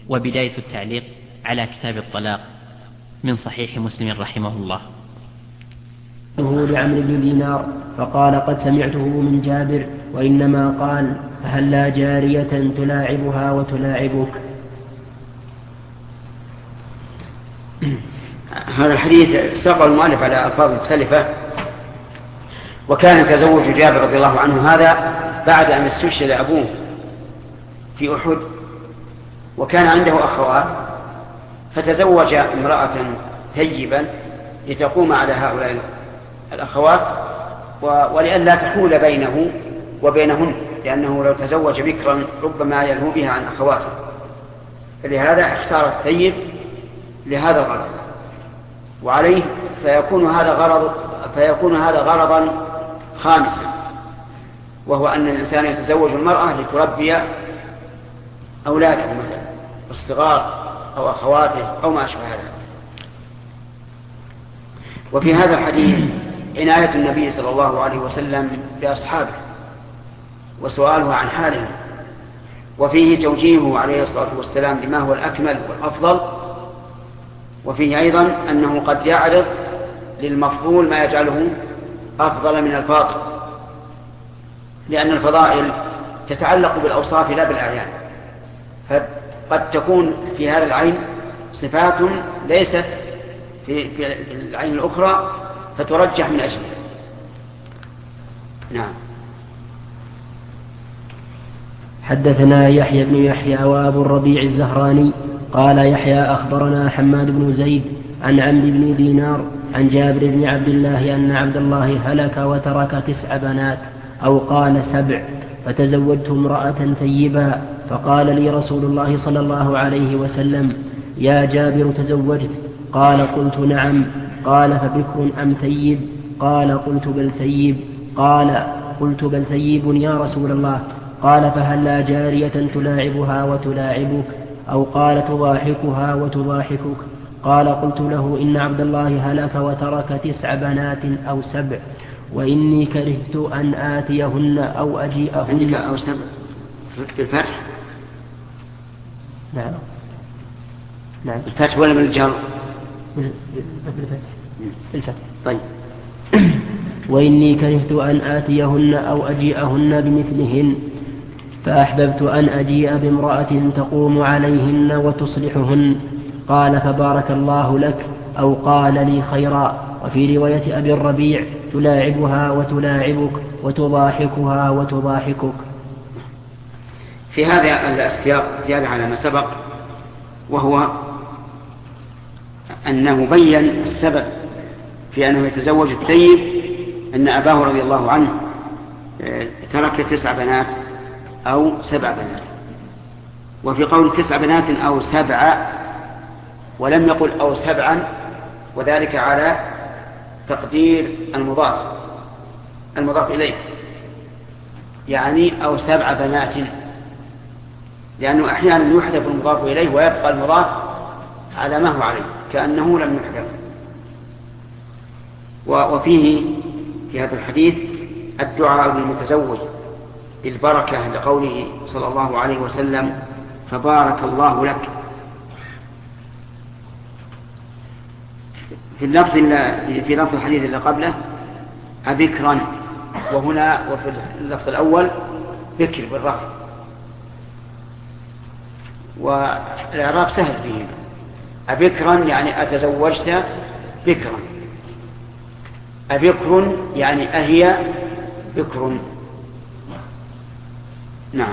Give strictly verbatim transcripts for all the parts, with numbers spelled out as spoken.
وبداية التعليق على كتاب الطلاق من صحيح مسلم رحمه الله. لعمرو بن دينار فقال قد سمعته من جابر وإنما قال هل لا جارية تلاعبها وتلاعبك. هذا الحديث ساق المؤلف على ألفاظ مختلفة. وكان تزوج جابر رضي الله عنه هذا بعد أن استشهد أبوه في أحد، وكان عنده أخوات، فتزوج امرأة ثيبا لتقوم على هؤلاء الأخوات ولئلا تحول بينه وبينهن، لأنه لو تزوج بكرا ربما يلهو بها عن أخواته، فلهذا اختار الثيب لهذا الغرض. وعليه فيكون هذا غرض فيكون هذا غرضا خامسا، وهو أن الإنسان يتزوج المرأة لتربي أولاده مثلا الصغار أو أخواته أو ما أشبه هذا. وفي هذا الحديث عناية النبي صلى الله عليه وسلم بأصحابه وسؤاله عن حالهم، وفيه توجيهه عليه الصلاة والسلام لما هو الأكمل والأفضل، وفيه أيضا أنه قد يعرض للمفضول ما يجعله أفضل من الفاضل، لأن الفضائل تتعلق بالأوصاف لا بالأعيان، فقد تكون في هذا العين صفات ليست في, في العين الأخرى فترجح من أجلها. نعم. حدثنا يحيى بن يحيى وأبو الربيع الزهراني قال يحيى أخبرنا حماد بن زيد عن عمرو بن دينار عن جابر بن عبد الله أن عبد الله هلك وترك تسع بنات أو قال سبع، فتزوجت امرأة ثيبا، فقال لي رسول الله صلى الله عليه وسلم يا جابر تزوجت؟ قال قلت نعم. قال فبكر أم ثيب؟ قال قلت بل ثيب. قال قلت بل ثيب يا رسول الله. قال فهل لا جارية تلاعبها وتلاعبك؟ أو قال تضاحكها وتضاحكك؟ قال قلت له إن عبد الله هلك وترك تسع بنات أو سبع، وإني كرهت أن آتيهن أو أجيئهن. أو سبع بالفتح؟ نعم نعم بالفتح ولا بالجر؟ بالفتح. طيب. وإني كرهت أن آتيهن أو أجيئهن بمثلهن، فأحببت أن أجيء بامرأة تقوم عليهن وتصلحهن. قال فبارك الله لك، أو قال لي خيرا. وفي رواية أبي الربيع تلاعبها وتلاعبك وتضاحكها وتضاحكك. في هذا السياق زيادة على ما سبق، وهو أنه بين السبب في أنه يتزوج الثيب أن أباه رضي الله عنه ترك تسع بنات أو سبع بنات. وفي قول تسع بنات أو سبع ولم يقل أو سبعا، وذلك على تقدير المضاف المضاف إليه، يعني أو سبع بنات، لأنه أحيانا يحذف المضاف إليه ويبقى المضاف على ما هو عليه كأنه لم يحذف. وفيه في هذا الحديث الدعاء للمتزوج بالبركة لقوله صلى الله عليه وسلم فبارك الله لك. في اللفظ في لفظ الحديث اللي قبله أبكرا، وهنا وفي اللفظ الأول بكر بالرفع، والإعراب سهل فيه. أبكرا يعني أتزوجت بكرا، أبكر يعني أهي بكر. نعم.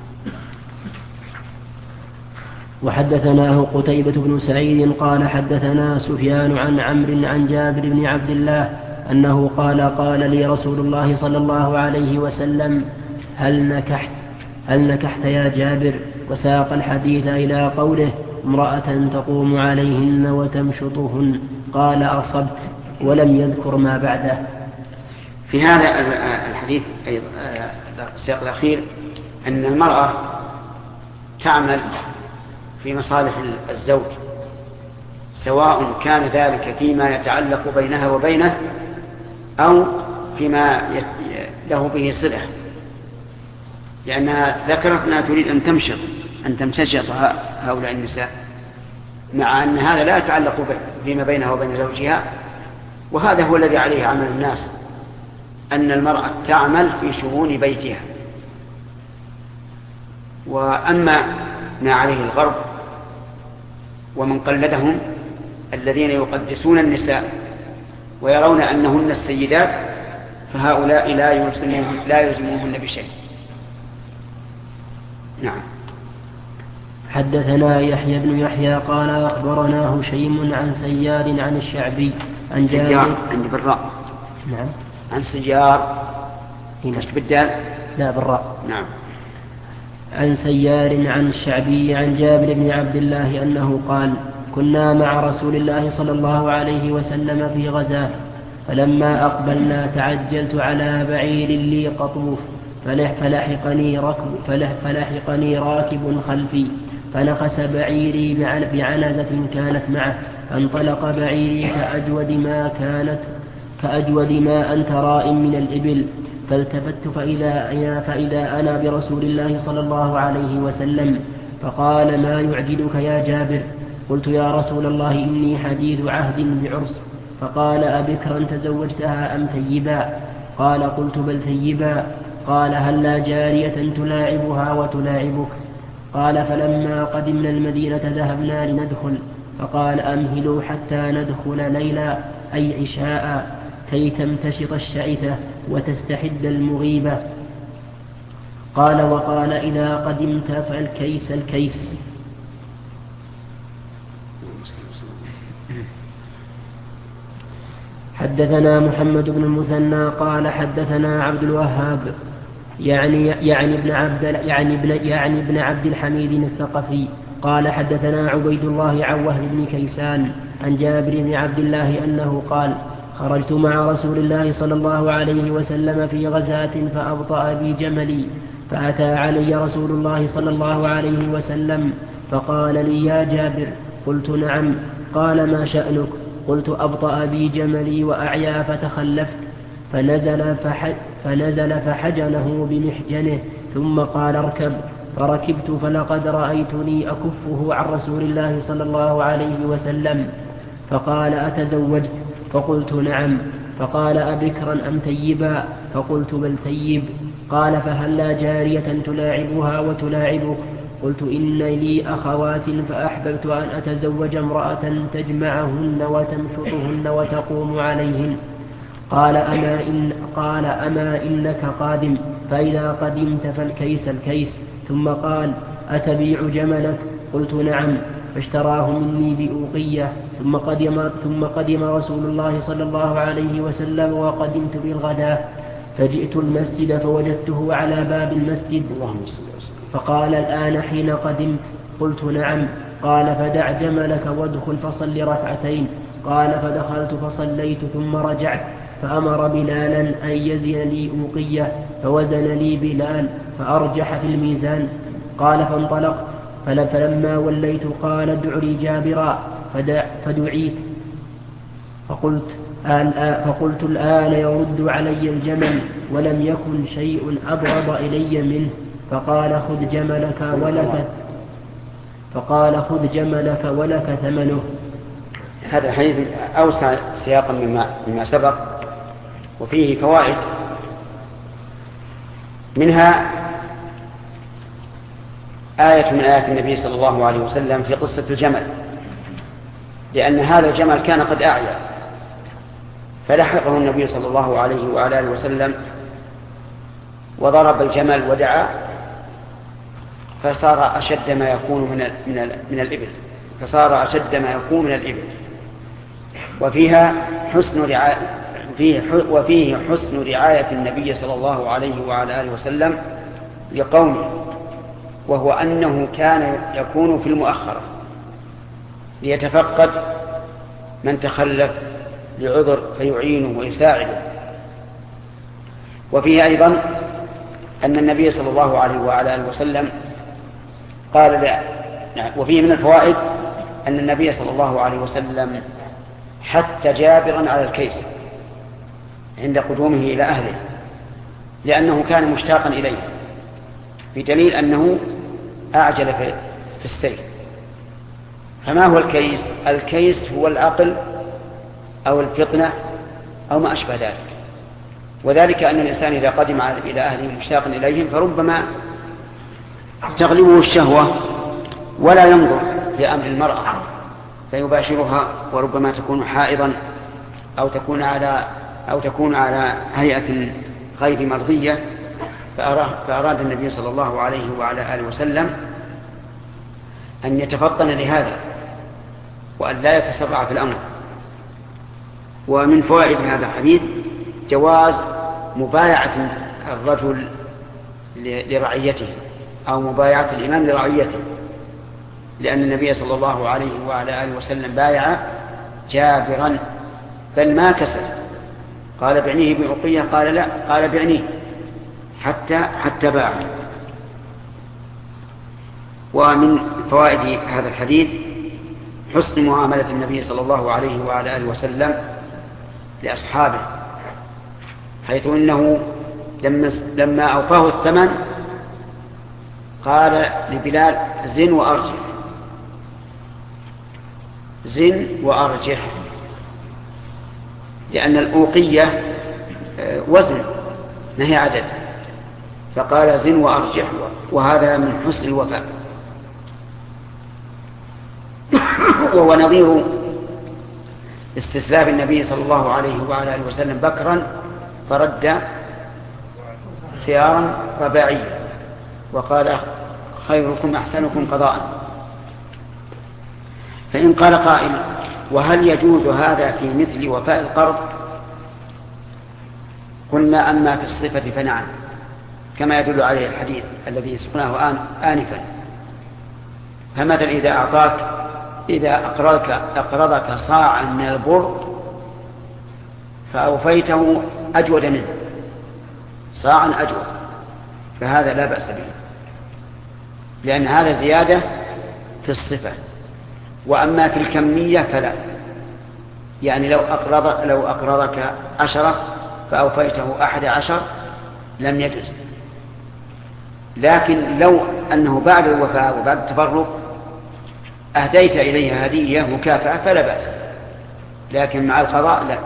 وحدثناه قتيبة بن سعيد قال حدثنا سفيان عن عمرو عن جابر بن عبد الله أنه قال قال لي رسول الله صلى الله عليه وسلم هل نكحت هل نكحت يا جابر؟ وساق الحديث إلى قوله امرأة تقوم عليهن وتمشطهن. قال أصبت، ولم يذكر ما بعده. في هذا الحديث أيضا السياق الأخير أن المرأة تعمل في مصالح الزوج، سواء كان ذلك فيما يتعلق بينها وبينه أو فيما له به صلة، لأنها ذكرت أنها تريد أن تمشط أن تمتشط هؤلاء النساء، مع أن هذا لا يتعلق فيما بينها وبين زوجها، وهذا هو الذي عليه عمل الناس، أن المرأة تعمل في شؤون بيتها. وأما ما عليه الغرب ومن قلدهم الذين يقدسون النساء ويرون أنهن السيدات، فهؤلاء لا يلزموهن, لا يلزموهن بشيء. نعم. حدثنا يحيى بن يحيى قال أخبرنا هشيم عن سيار عن الشعبي عن جابر عندي بالراء. نعم. عن سيار مش بالدال؟ لا بالراء. نعم. عن سيار عن الشعبي عن جابر بن عبد الله أنه قال كنا مع رسول الله صلى الله عليه وسلم في غزاة، فلما أقبلنا تعجلت على بعير لي قطوف، فلحقني, ركب فلح فلحقني راكب خلفي، فنخس بعيري بعنزة كانت معه، فانطلق بعيري كأجود ما كانت كأجود ما أنت راء من الإبل، فالتفت فإذا أنا, فإذا أنا برسول الله صلى الله عليه وسلم، فقال ما يعجلك يا جابر؟ قلت يا رسول الله إني حديث عهد بعرس. فقال أبكرا تزوجتها أم ثيبا؟ قال قلت بل ثيبا. قال هل لا جارية تلاعبها وتلاعبك؟ قال فلما قدمنا المدينة ذهبنا لندخل، فقال أمهلوا حتى ندخل ليلا أي عشاء كي تمتشط الشعثة وتستحد المغيبة. قال وقال إذا قدمت فالكيس الكيس. حدثنا محمد بن المثنى قال حدثنا عبد الوهاب يعني يعني ابن عبد يعني ابن يعني ابن عبد الحميد الثقفي قال حدثنا عبيد الله عن وهب بن كيسان عن جابر بن عبد الله أنه قال خرجت مع رسول الله صلى الله عليه وسلم في غزاة فأبطأ بي جملي، فأتى علي رسول الله صلى الله عليه وسلم فقال لي يا جابر؟ قلت نعم. قال ما شأنك؟ قلت أبطأ بي جملي وأعيا فتخلفت، فنزل, فح فنزل فحجنه بمحجنه ثم قال اركب، فركبت فلقد رأيتني أكفه عن رسول الله صلى الله عليه وسلم. فقال أتزوجت؟ فقلت نعم. فقال أبكرا أم ثيبا؟ فقلت بل ثيب. قال فهل لا جارية تلاعبها وتلاعبك؟ قلت إن لي أخوات فأحببت أن أتزوج امرأة تجمعهن وتمشطهن وتقوم عليهن. قال أما, إن قال أما إنك قادم؟ فإذا قدمت فالكيس الكيس. ثم قال أتبيع جملك؟ قلت نعم. فاشتراه مني بأوقية. ثم قدم, ثم قدم رسول الله صلى الله عليه وسلم وقدمت بالغداة، فجئت المسجد فوجدته على باب المسجد، فقال الآن حين قدمت؟ قلت نعم. قال فدع جملك وادخل فصل ركعتين. قال فدخلت فصليت ثم رجعت، فأمر بلالا أن يزن لي أوقية، فوزن لي بلال فأرجح في الميزان. قال فانطلقت، فلما وليت قال ادع لي جابرا، فدع فدعيت، فقلت فقلت الآن يرد علي الجمل، ولم يكن شيء أبغض إلي منه. فقال خذ جملك ولك فقال خذ جملك ولك ثمنه. هذا الحديث أوسع سياقا مما, مما سبق، وفيه فوائد، منها آية من آيات النبي صلى الله عليه وسلم في قصة الجمل، لأن هذا الجمل كان قد أعيا، فلحقه النبي صلى الله عليه وآله وسلم وضرب الجمل ودعا، فصار أشد ما يكون من من من الإبل فصار أشد ما يكون من الإبل. وفيها حسن رعاية فيه وفيه حسن رعاية النبي صلى الله عليه وعلى آله وسلم لقومه، وهو أنه كان يكون في المؤخرة ليتفقد من تخلف لعذر فيعينه ويساعده. وفيه أيضا أن النبي صلى الله عليه وعلى آله وسلم قال لا. وفيه من الفوائد أن النبي صلى الله عليه وسلم حتى جابرا على الكيس عند قدومه إلى أهله، لأنه كان مشتاقا إليه، بدليل أنه أعجل في السير. فما هو الكيس؟ الكيس هو العقل أو الفطنة أو ما أشبه ذلك. وذلك أن الإنسان إذا قدم إلى أهله مشتاق إليهم فربما تغلبه الشهوة ولا ينظر في أمر المرأة فيباشرها، وربما تكون حائضا أو تكون على أو تكون على هيئة غير مرضية، فأراد النبي صلى الله عليه وعلى آله وسلم أن يتفطن لهذا وأن لا يتسرع في الأمر. ومن فوائد هذا الحديث جواز مبايعة الرجل لرعيته أو مبايعة الإمام لرعيته، لأن النبي صلى الله عليه وعلى آله وسلم بايع جابرا بل ما كسر، قال بعنيه بأقية، قال لا، قال بعنيه حتى حتى باع. ومن فوائد هذا الحديث حسن معاملة النبي صلى الله عليه وعلى آله وسلم لأصحابه، حيث إنه لما, لما أوفاه الثمن قال لبلال زن وأرجح، زن وأرجح، لأن الأوقية وزن نهي عدد، فقال زن وأرجح، وهذا من حسن الوفاء. وهو نظير استسلاف النبي صلى الله عليه وعلى آله وسلم بكرا فرد خيارا رباعيا وقال خيركم أحسنكم قضاء. فإن قال قائل وهل يجوز هذا في مثل وفاء القرض؟ قلنا أما في الصفة فنعم، كما يدل عليه الحديث الذي سقناه آنفا. فمثل إذا أعطاك إذا أقرضك, أقرضك صاعا من البر فأوفيته أجود منه، صاعا أجود، فهذا لا بأس به، لأن هذا زيادة في الصفة. وأما في الكمية فلا، يعني لو أقرض لو أقرضك عشرة فأوفيته أحد عشر لم يجوز، لكن لو أنه بعد الوفاء وبعد التفرق أهديت إليها هدية مكافأة فلا بأس، لكن مع القضاء لا.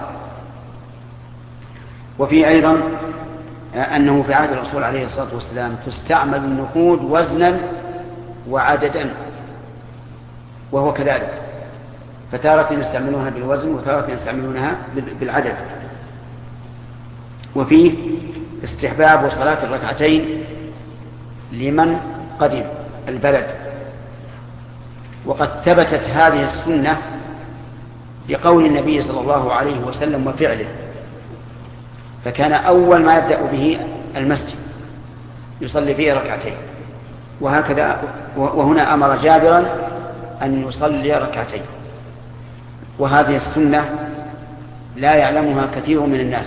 وفي أيضا أنه في عهد الرسول عليه الصلاة والسلام تستعمل النقود وزنا وعددا، وهو كذلك، فتارة يستعملونها بالوزن وتارة يستعملونها بالعدد. وفيه استحباب صلاة الركعتين لمن قدم البلد، وقد ثبتت هذه السنة بقول النبي صلى الله عليه وسلم وفعله، فكان أول ما يبدأ به المسجد يصلي فيه ركعتين، وهكذا وهنا أمر جابرا أن يصلي ركعتين. وهذه السنة لا يعلمها كثير من الناس،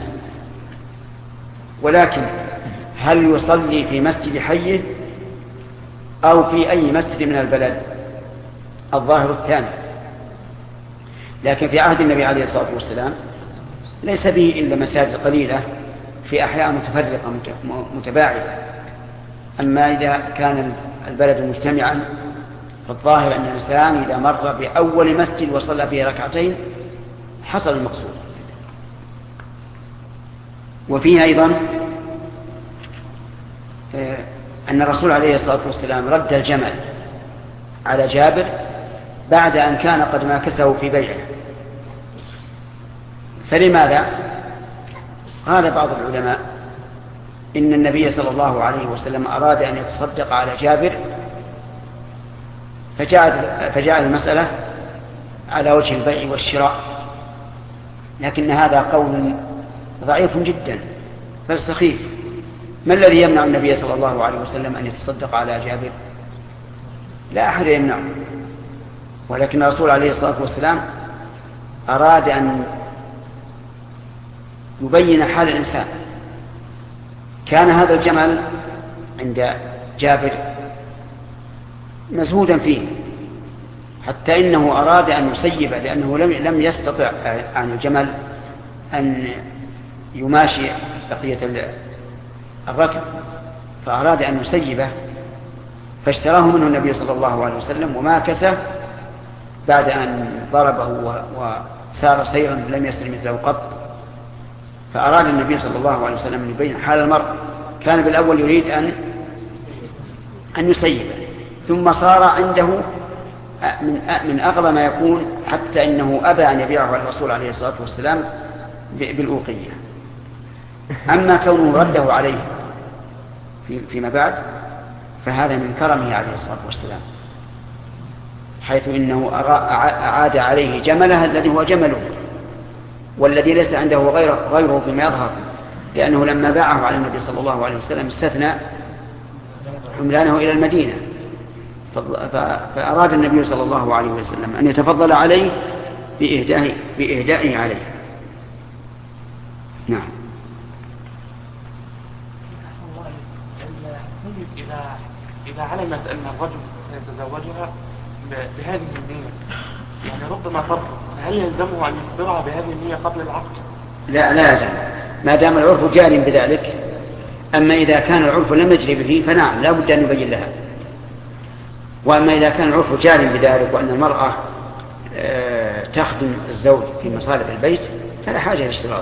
ولكن هل يصلي في مسجد حيه أو في أي مسجد من البلد؟ الظاهر الثاني. لكن في عهد النبي عليه الصلاة والسلام ليس به إلا مساجد قليلة في أحياء متفرقة متباعدة. أما إذا كان البلد مجتمعا فالظاهر أن الإنسان إذا مر بأول مسجد وصلى فيه ركعتين حصل المقصود. وفيه أيضا أن الرسول عليه الصلاة والسلام رد الجمل على جابر بعد أن كان قد ماكسه في بيعه. فلماذا؟ قال بعض العلماء إن النبي صلى الله عليه وسلم أراد أن يتصدق على جابر فجاء المسألة على وجه البيع والشراء، لكن هذا قول ضعيف جدا بل سخيف. ما الذي يمنع النبي صلى الله عليه وسلم أن يتصدق على جابر؟ لا أحد يمنعه، ولكن الرسول عليه الصلاة والسلام أراد أن يبين حال الإنسان. كان هذا الجمل عند جابر مزهودا فيه حتى إنه أراد أن يسيبه، لأنه لم يستطع عن الجمل أن يماشي بقية الركب، فأراد أن يسيبه فاشتراه منه النبي صلى الله عليه وسلم وماكثه بعد أن ضربه وسار سيرا لم يسر مثله قط. فأراد النبي صلى الله عليه وسلم أن يبين حال المرء. كان بالأول يريد أن أن يسيبه، ثم صار عنده من من أغلى ما يكون، حتى إنه أبى أن يبيعه الرسول عليه الصلاة والسلام بالأوقية. أما كونه رده عليه فيما بعد فهذا من كرمه عليه الصلاة والسلام، حيث إنه أعاد عليه جمله الذي هو جمله والذي ليس عنده غيره, غيره فيما يظهر، لأنه لما باعه على النبي صلى الله عليه وسلم استثنى حملانه إلى المدينة، فأراد النبي صلى الله عليه وسلم أن يتفضل عليه بإهدائه, بإهدائه عليه. نعم. إذا إذا علمت أن الرجل سيتزوجها بهذه النية، يعني ربما ترفض، هل يلزمه أن يخبرها بهذه النية قبل العقد؟ لا لا يلزم، ما دام العرف جار بذلك. أما إذا كان العرف لم يجري به فنعم لا بد أن يبين لها. وأما إذا كان العرف جار بذلك وأن المرأة تخدم الزوج في مصالح البيت فلا حاجة للاشتراط.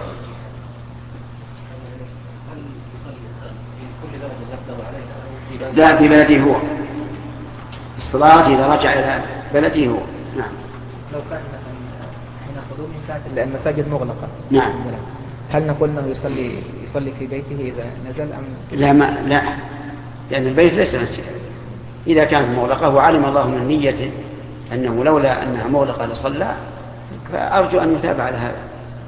لا في بلده هو الصلاة إذا رجع إلى بلده هو. نعم. لو كان هنا حضور كانت المساجد مغلقة، نعم، هل نقول أنه يصلي يصلي في بيته إذا نزل أم لا؟ ما لا، لأن البيت ليس مسجد. إذا كانت مغلقة وعلم الله من نيته أنه لولا أنها مغلقة لصلى، فأرجو أن يتابع على هذا.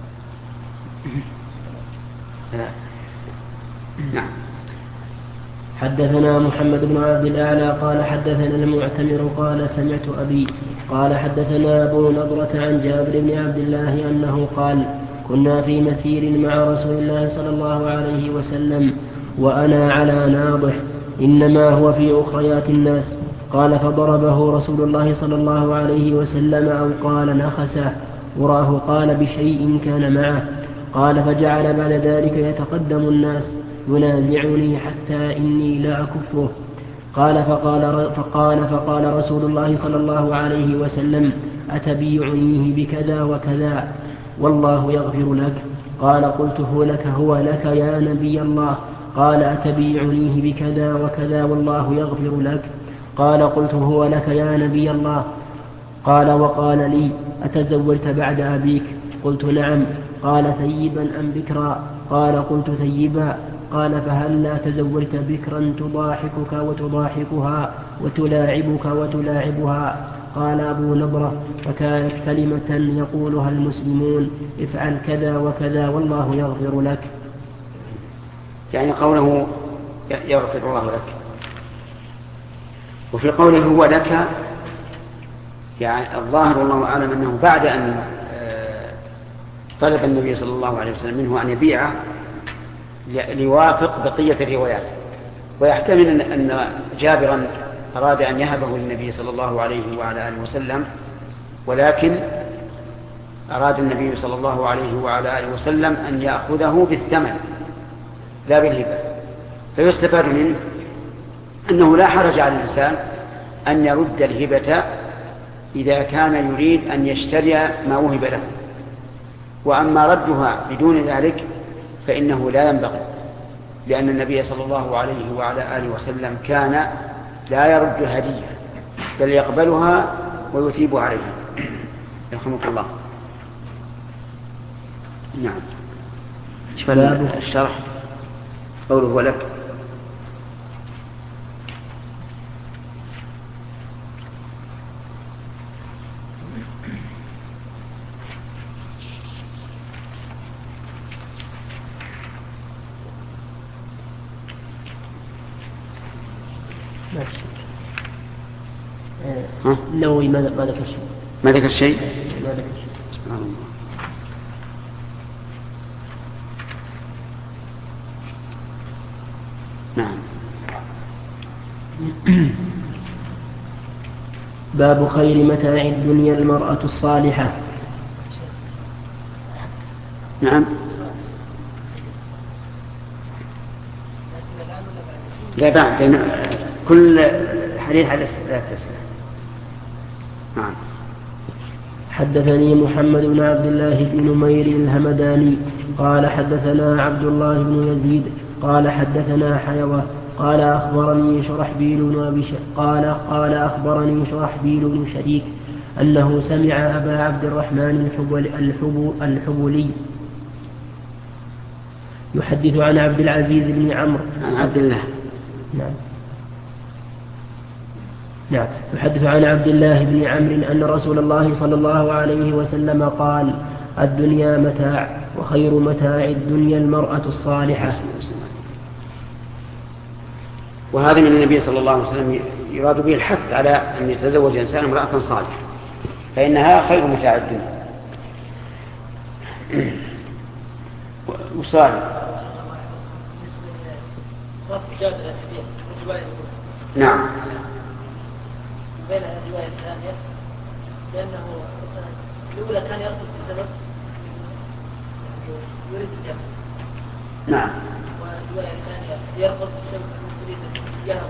نعم. حدثنا محمد بن عبد الأعلى قال حدثنا المعتمر قال سمعت أبي قال حدثنا أبو نضرة عن جابر بن عبد الله أنه قال كنا في مسير مع رسول الله صلى الله عليه وسلم وأنا على ناضح إنما هو في أخريات الناس. قال فضربه رسول الله صلى الله عليه وسلم أو قال نخسه وراه قال بشيء كان معه. قال فجعل بعد ذلك يتقدم الناس ينازعني حتى إني لا أكفه. قال فقال, فقال فقال رسول الله صلى الله عليه وسلم أتبيعنيه بكذا وكذا والله يغفر لك؟ قال قلته لك هو لك يا نبي الله. قال أتبيعنيه بكذا وكذا والله يغفر لك؟ قال قلته هو لك يا نبي الله. قال وقال لي أتزوجت بعد أبيك؟ قلت نعم. قال ثيبا أم بكرا؟ قال قلت ثيبا. قال فهل لا تزوجت بكرا تضاحكك وتضاحكها وتلاعبك وتلاعبها؟ قال أبو نضرة فكانت كلمة يقولها المسلمون افعل كذا وكذا والله يغفر لك. يعني قوله يغفر الله لك، وفي قوله هو لك يعني الظاهر والله أعلم أنه بعد أن طلب النبي صلى الله عليه وسلم منه أن يبيعه ليوافق بقية الروايات. ويحتمل أن جابرا أراد أن يهبه للنبي صلى الله عليه وعلى آله وسلم، ولكن أراد النبي صلى الله عليه وعلى آله وسلم أن يأخذه بالثمن لا بالهبة. فيستفاد منه أنه لا حرج على الإنسان أن يرد الهبة إذا كان يريد أن يشتري ما وهب له، وأما ردها بدون ذلك فإنه لا ينبغي، لأن النبي صلى الله عليه وعلى آله وسلم كان لا يرد هدية بل يقبلها ويثيب عليها. يرحمك الله. نعم. باب الشرح قوله هو لك. النووي ما ذكر شيء. ما ذكر شيء. ما ذكر شيء. سبحان الله. نعم. باب خير متاع الدنيا المرأة الصالحة. نعم. لا بعد كل حديث على لا تسمع. نعم. حدثني محمد بن عبد الله بن نمير الهمداني قال حدثنا عبد الله بن يزيد قال حدثنا حيوة قال أخبرني شرحبيل بن أبي ش... قال قال أخبرني شرحبيل بن شريك أنه سمع أبا عبد الرحمن الحبل... الحب... الحبلي يحدث عن عبد العزيز بن عمرو عن عبد الله نعم نعم يحدث عن عبد الله بن عمرو أن رسول الله صلى الله عليه وسلم قال الدنيا متاع وخير متاع الدنيا المرأة الصالحة. وهذا من النبي صلى الله عليه وسلم يراد به الحث على أن يتزوج إنسان امرأة صالحة فإنها خير متاع الدنيا. وصالح نعم بين الرواية الثانية لأنه الأولى كان يرفض بسبب يريد الجمع نعم والرواية الثانية يرفض بسبب يريد الجهر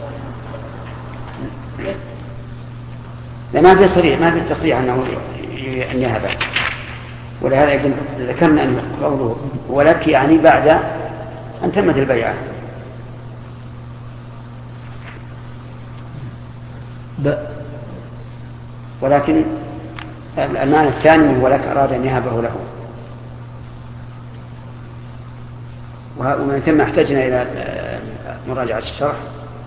لا ما في صريح ما في تصريح أنه أن يهب ولهذا يقول ذكرنا أن قوله ولك يعني بعد أن تمت البيعة. ولكن المعنى الثاني ولك أراد أن يهبه له. ومن ثم احتجنا إلى مراجعة الشرح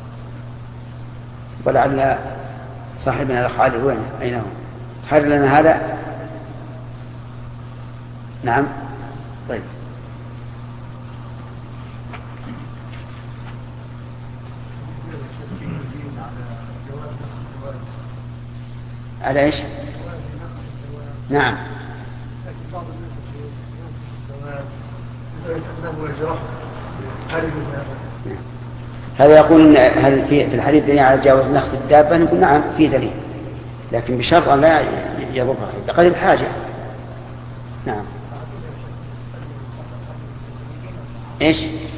ولعل صاحبنا الأخ علي وين أين هو حر لنا هذا. نعم طيب على ايش؟ نعم هذا يقول هل في الحديث دليل على جواز نخس الدابة؟ نقول نعم في دليل لكن بشرط أن لا يضرها بقدر الحاجة. نعم ايش؟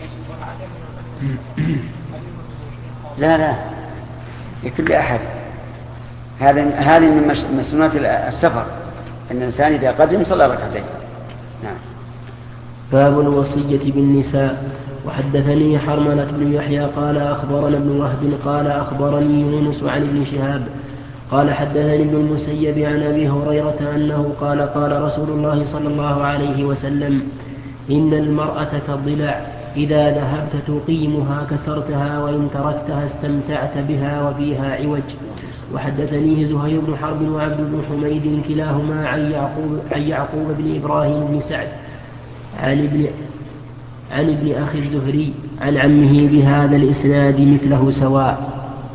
لا لا لكل أحد. هذا هذه من مسنونات السفر أن الإنسان إذا قدم صلى ركعتين. نعم. باب الوصية بالنساء. وحدثني حرملة بن يحيى قال أخبرنا ابن وهب قال أخبرني يونس عن ابن شهاب قال حدثني ابن المسيب عن أبي هريرة أنه قال قال رسول الله صلى الله عليه وسلم إن المرأة كالضلع إذا ذهبت تقيمها كسرتها وإن تركتها استمتعت بها وفيها عوج. وحدثنيه زهير بن حرب وعبد بن حميد كلاهما عن يعقوب, عن يعقوب بن إبراهيم بن سعد عن ابن, عن ابن أخي الزهري عن عمه بهذا الإسناد مثله سواء.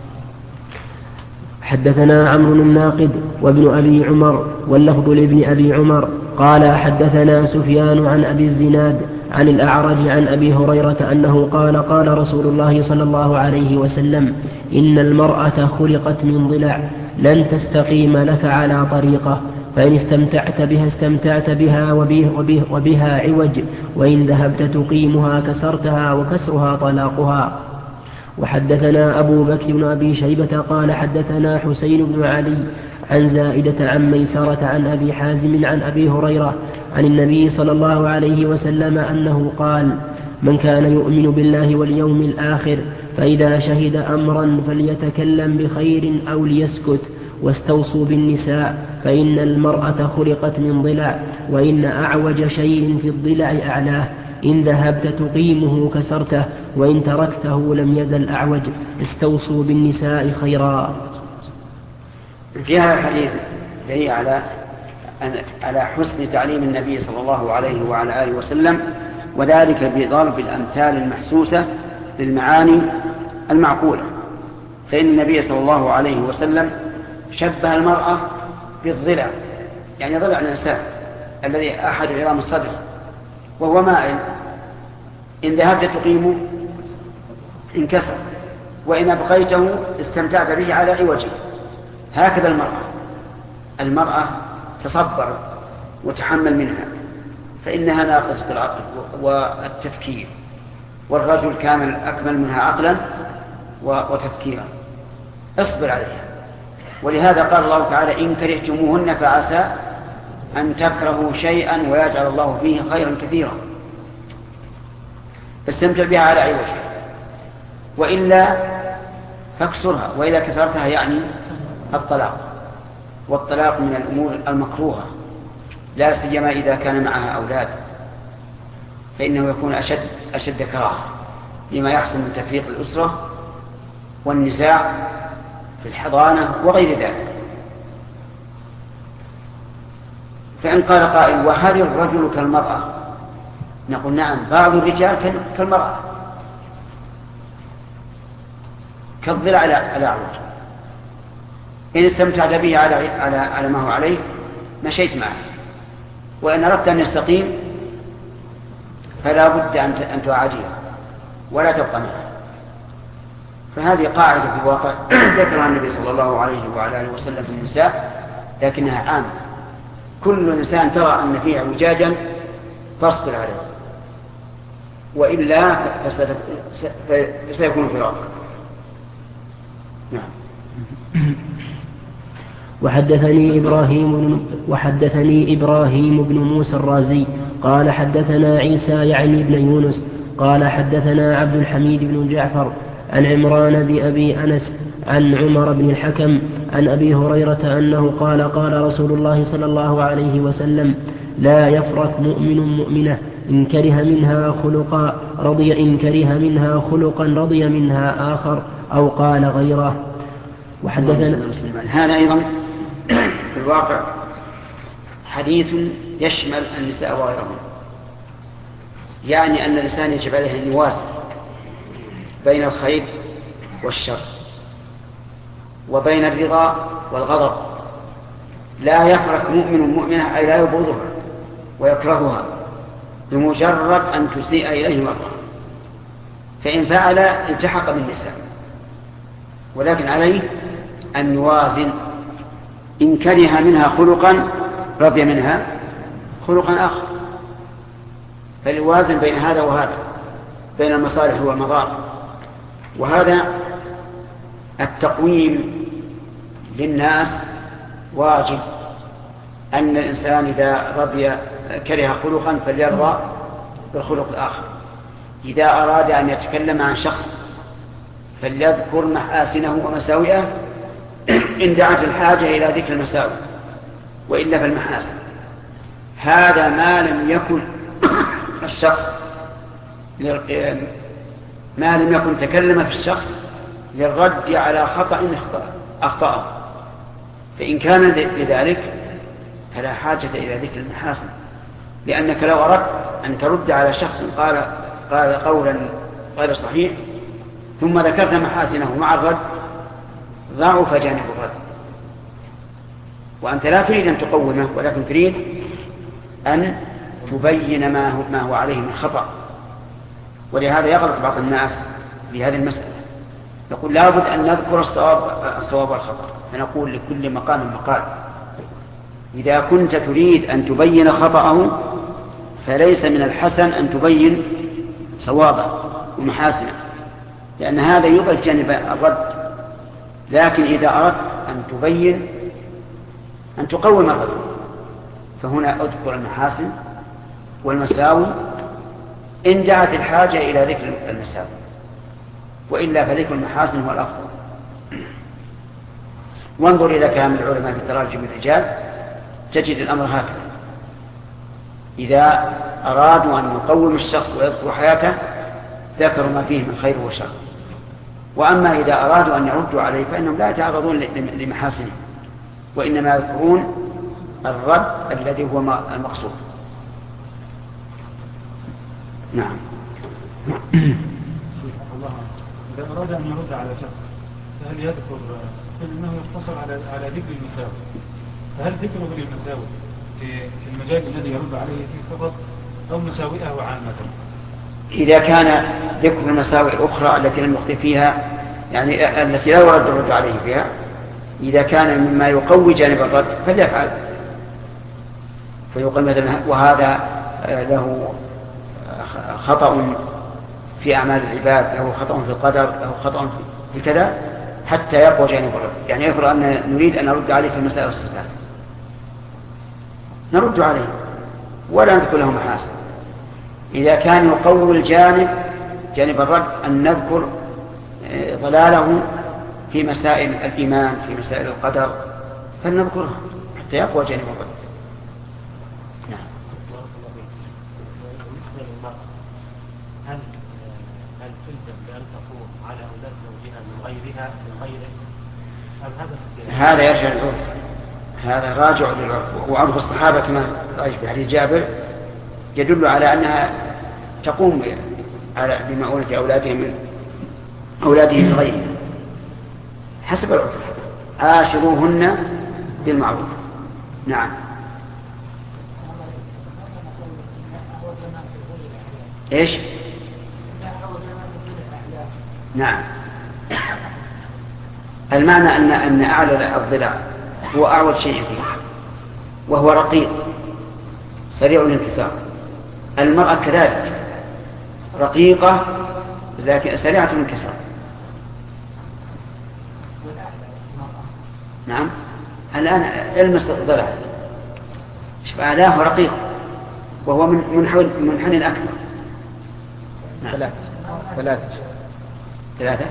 حدثنا عمرو الناقد وابن أبي عمر واللفظ لابن أبي عمر قال حدثنا سفيان عن أبي الزناد عن الأعرج عن أبي هريرة أنه قال قال رسول الله صلى الله عليه وسلم إن المرأة خلقت من ضلع لن تستقيم لك على طريقة فإن استمتعت بها استمتعت بها وبه وبه وبها عوج وإن ذهبت تقيمها كسرتها وكسرها طلاقها. وحدثنا أبو بكر بن أبي شيبة قال حدثنا حسين بن علي عن زائدة عن ميسرة عن أبي حازم عن أبي هريرة عن النبي صلى الله عليه وسلم أنه قال من كان يؤمن بالله واليوم الآخر فإذا شهد أمرا فليتكلم بخير أو ليسكت واستوصوا بالنساء فإن المرأة خلقت من ضلع وإن أعوج شيء في الضلع أعلاه إن ذهبت تقيمه كسرته وإن تركته لم يزل أعوج استوصوا بالنساء خيرا. في هذا الحديث دليل على على حسن تعليم النبي صلى الله عليه وعلى آله وسلم وذلك بضرب الأمثال المحسوسة للمعاني المعقولة. فإن النبي صلى الله عليه وسلم شبه المرأة بالضلع يعني ضلع الإنسان الذي أحد عظام الصدر وهو مائل إن ذهبت تقيمه انكسر وإن أبقيته استمتعت به على عوجه. هكذا المرأة المرأة تصبر وتحمل منها فإنها ناقصة العقل والتفكير والرجل كامل أكمل منها عقلا وتفكيرا. اصبر عليها. ولهذا قال الله تعالى إن كرهتموهن فعسى أن تكرهوا شيئا ويجعل الله فيه خيرا كثيرا. استمتع بها على أي وجه، وإلا فاكسرها، وإذا كسرتها يعني الطلاق. والطلاق من الأمور المكروهة، لا سيما إذا كان معها أولاد، فإنه يكون أشد, أشد كراهة لما يحصل من تفريق الأسرة والنزاع في الحضانة وغير ذلك. فإن قال قائل وهل الرجل كالمرأة؟ نقول نعم، بعض الرجال كالمرأة كالظل على على عروج. إن استمتعت به على على على ما هو عليه مشيت معه، وإن أردت أن يستقيم فلا بد أن تعاديها ولا تبقى معه. فهذه قاعدة في الواقع ذكرها النبي صلى الله عليه وعلى آله وسلم في النساء، لكنها عامة. كل إنسان ترى أن فيه اعوجاجا فاصبر عليه، وإلا فسيكون فراق. نعم. وحدثني إبراهيم وحدثني إبراهيم بن موسى الرازي قال حدثنا عيسى يعني ابن يونس قال حدثنا عبد الحميد بن جعفر عن عمران بأبي أنس عن عمر بن الحكم عن أبي هريرة أنه قال قال رسول الله صلى الله عليه وسلم لا يفرق مؤمن مؤمنة إن كره منها خلقا رضي إن كره منها خلقا رضي منها آخر أو قال غيره. وحدثنا هذا أيضا في الواقع حديث يشمل النساء وغيرهم، يعني أن الإنسان يجب عليه أن يوازن بين الخير والشر وبين الرضا والغضب. لا يفرق مؤمن مؤمنة أي لا يبغضها ويكرهها بمجرد أن تسيء إليه مرة، فإن فعل التحق بالنساء، ولكن عليه أن يوازن. إن كره منها خلقا رضي منها خلقا آخر، فليوازن بين هذا وهذا، بين المصالح والمضار. وهذا التقويم للناس واجب، أن الإنسان إذا رضي كره خلقا فليرضى بالخلق الآخر. إذا أراد أن يتكلم عن شخص فليذكر محاسنه ومساوئه إن دعت الحاجة إلى ذكر المساوئ، وإلا فالمحاسن. هذا ما لم يكن الشخص ما لم يكن تكلم في الشخص للرد على خطأ أخطأه، فإن كان لذلك فلا حاجة إلى ذكر المحاسن، لأنك لو أردت أن ترد على شخص قال قال قولا غير صحيح ثم ذكرت محاسنه مع الرد ضعف جانب الرد، وأنت لا تريد أن تقومه، ولكن تريد أن تبين ما هو, ما هو عليه من خطأ. ولهذا يغلط بعض الناس بهذه المسألة، يقول لابد أن نذكر الصواب, الصواب والخطأ، فنقول لكل مقام مقال. إذا كنت تريد أن تبين خطأه فليس من الحسن أن تبين صوابه ومحاسنه، لأن هذا يضعف جانب الرد. لكن إذا أردت أن تبين أن تقوم الرد فهنا أذكر المحاسن والمساوي إن دعت الحاجة إلى ذكر المساوي، وإلا فذكر المحاسن هو الأفضل. وانظر إلى كلام العلماء في تراجم الرجال تجد الأمر هكذا: إذا أرادوا أن يقوم الشخص ويذكر حياته ذكروا ما فيه من خير وشر، وأما إذا أرادوا أن يردوا عليه فإنهم لا يتعرضون لمحاسنه، وإنما يذكرون الرد الذي هو المقصود. نعم. إذا أراد أن يرد على شخص فهل يذكر فإنه يقتصر على على ذكر المساوئ، فهل ذكره للمساوئ في المجال الذي يرد عليه فيه فقط أو مساوئه عامة؟ إذا كان ذكر المساوئ الأخرى التي لم يخطئ فيها، يعني التي لا يرد الرد عليه فيها، إذا كان مما يقوي جانب الرد فليفعل، فيقول مثلا وهذا له خطأ في أعمال العباد، له خطأ في القدر، له خطأ في كذا، حتى يقوى جانب الرد. يعني يفرض أن نريد أن نرد عليه في مسائل الصفات، نرد عليه ولا نذكر له محاسن. إذا كان يقوي الجانب جانب الرد أن نذكر ضلاله في مسائل الإيمان، في مسائل القدر، فلنذكره حتى يقوى جانب الرد. نعم. هل هل تلزم بأن تقوم على أولاد زوجها من غيرها من غيره؟ هذا يرجع للعرف، هذا راجع للعرف، وعرف الصحابة كما رأيت في حديث جابر يدل على أنها تقوم على بمؤونة أولادها من أولاده من غيرها حسب العرف. عاشروهن بالمعروف. نعم. ايش؟ نعم. المعنى أن أن أعلى الضلع هو أعوج شيء فيه، وهو رقيق سريع الانكسار. المرأة كذلك رقيقة لكن سريعة الانكسار. نعم. الآن المس الضلع شوف أعلاه رقيق وهو من منحنى أكثر. نعم. ثلاثة ثلاثة ثلاثة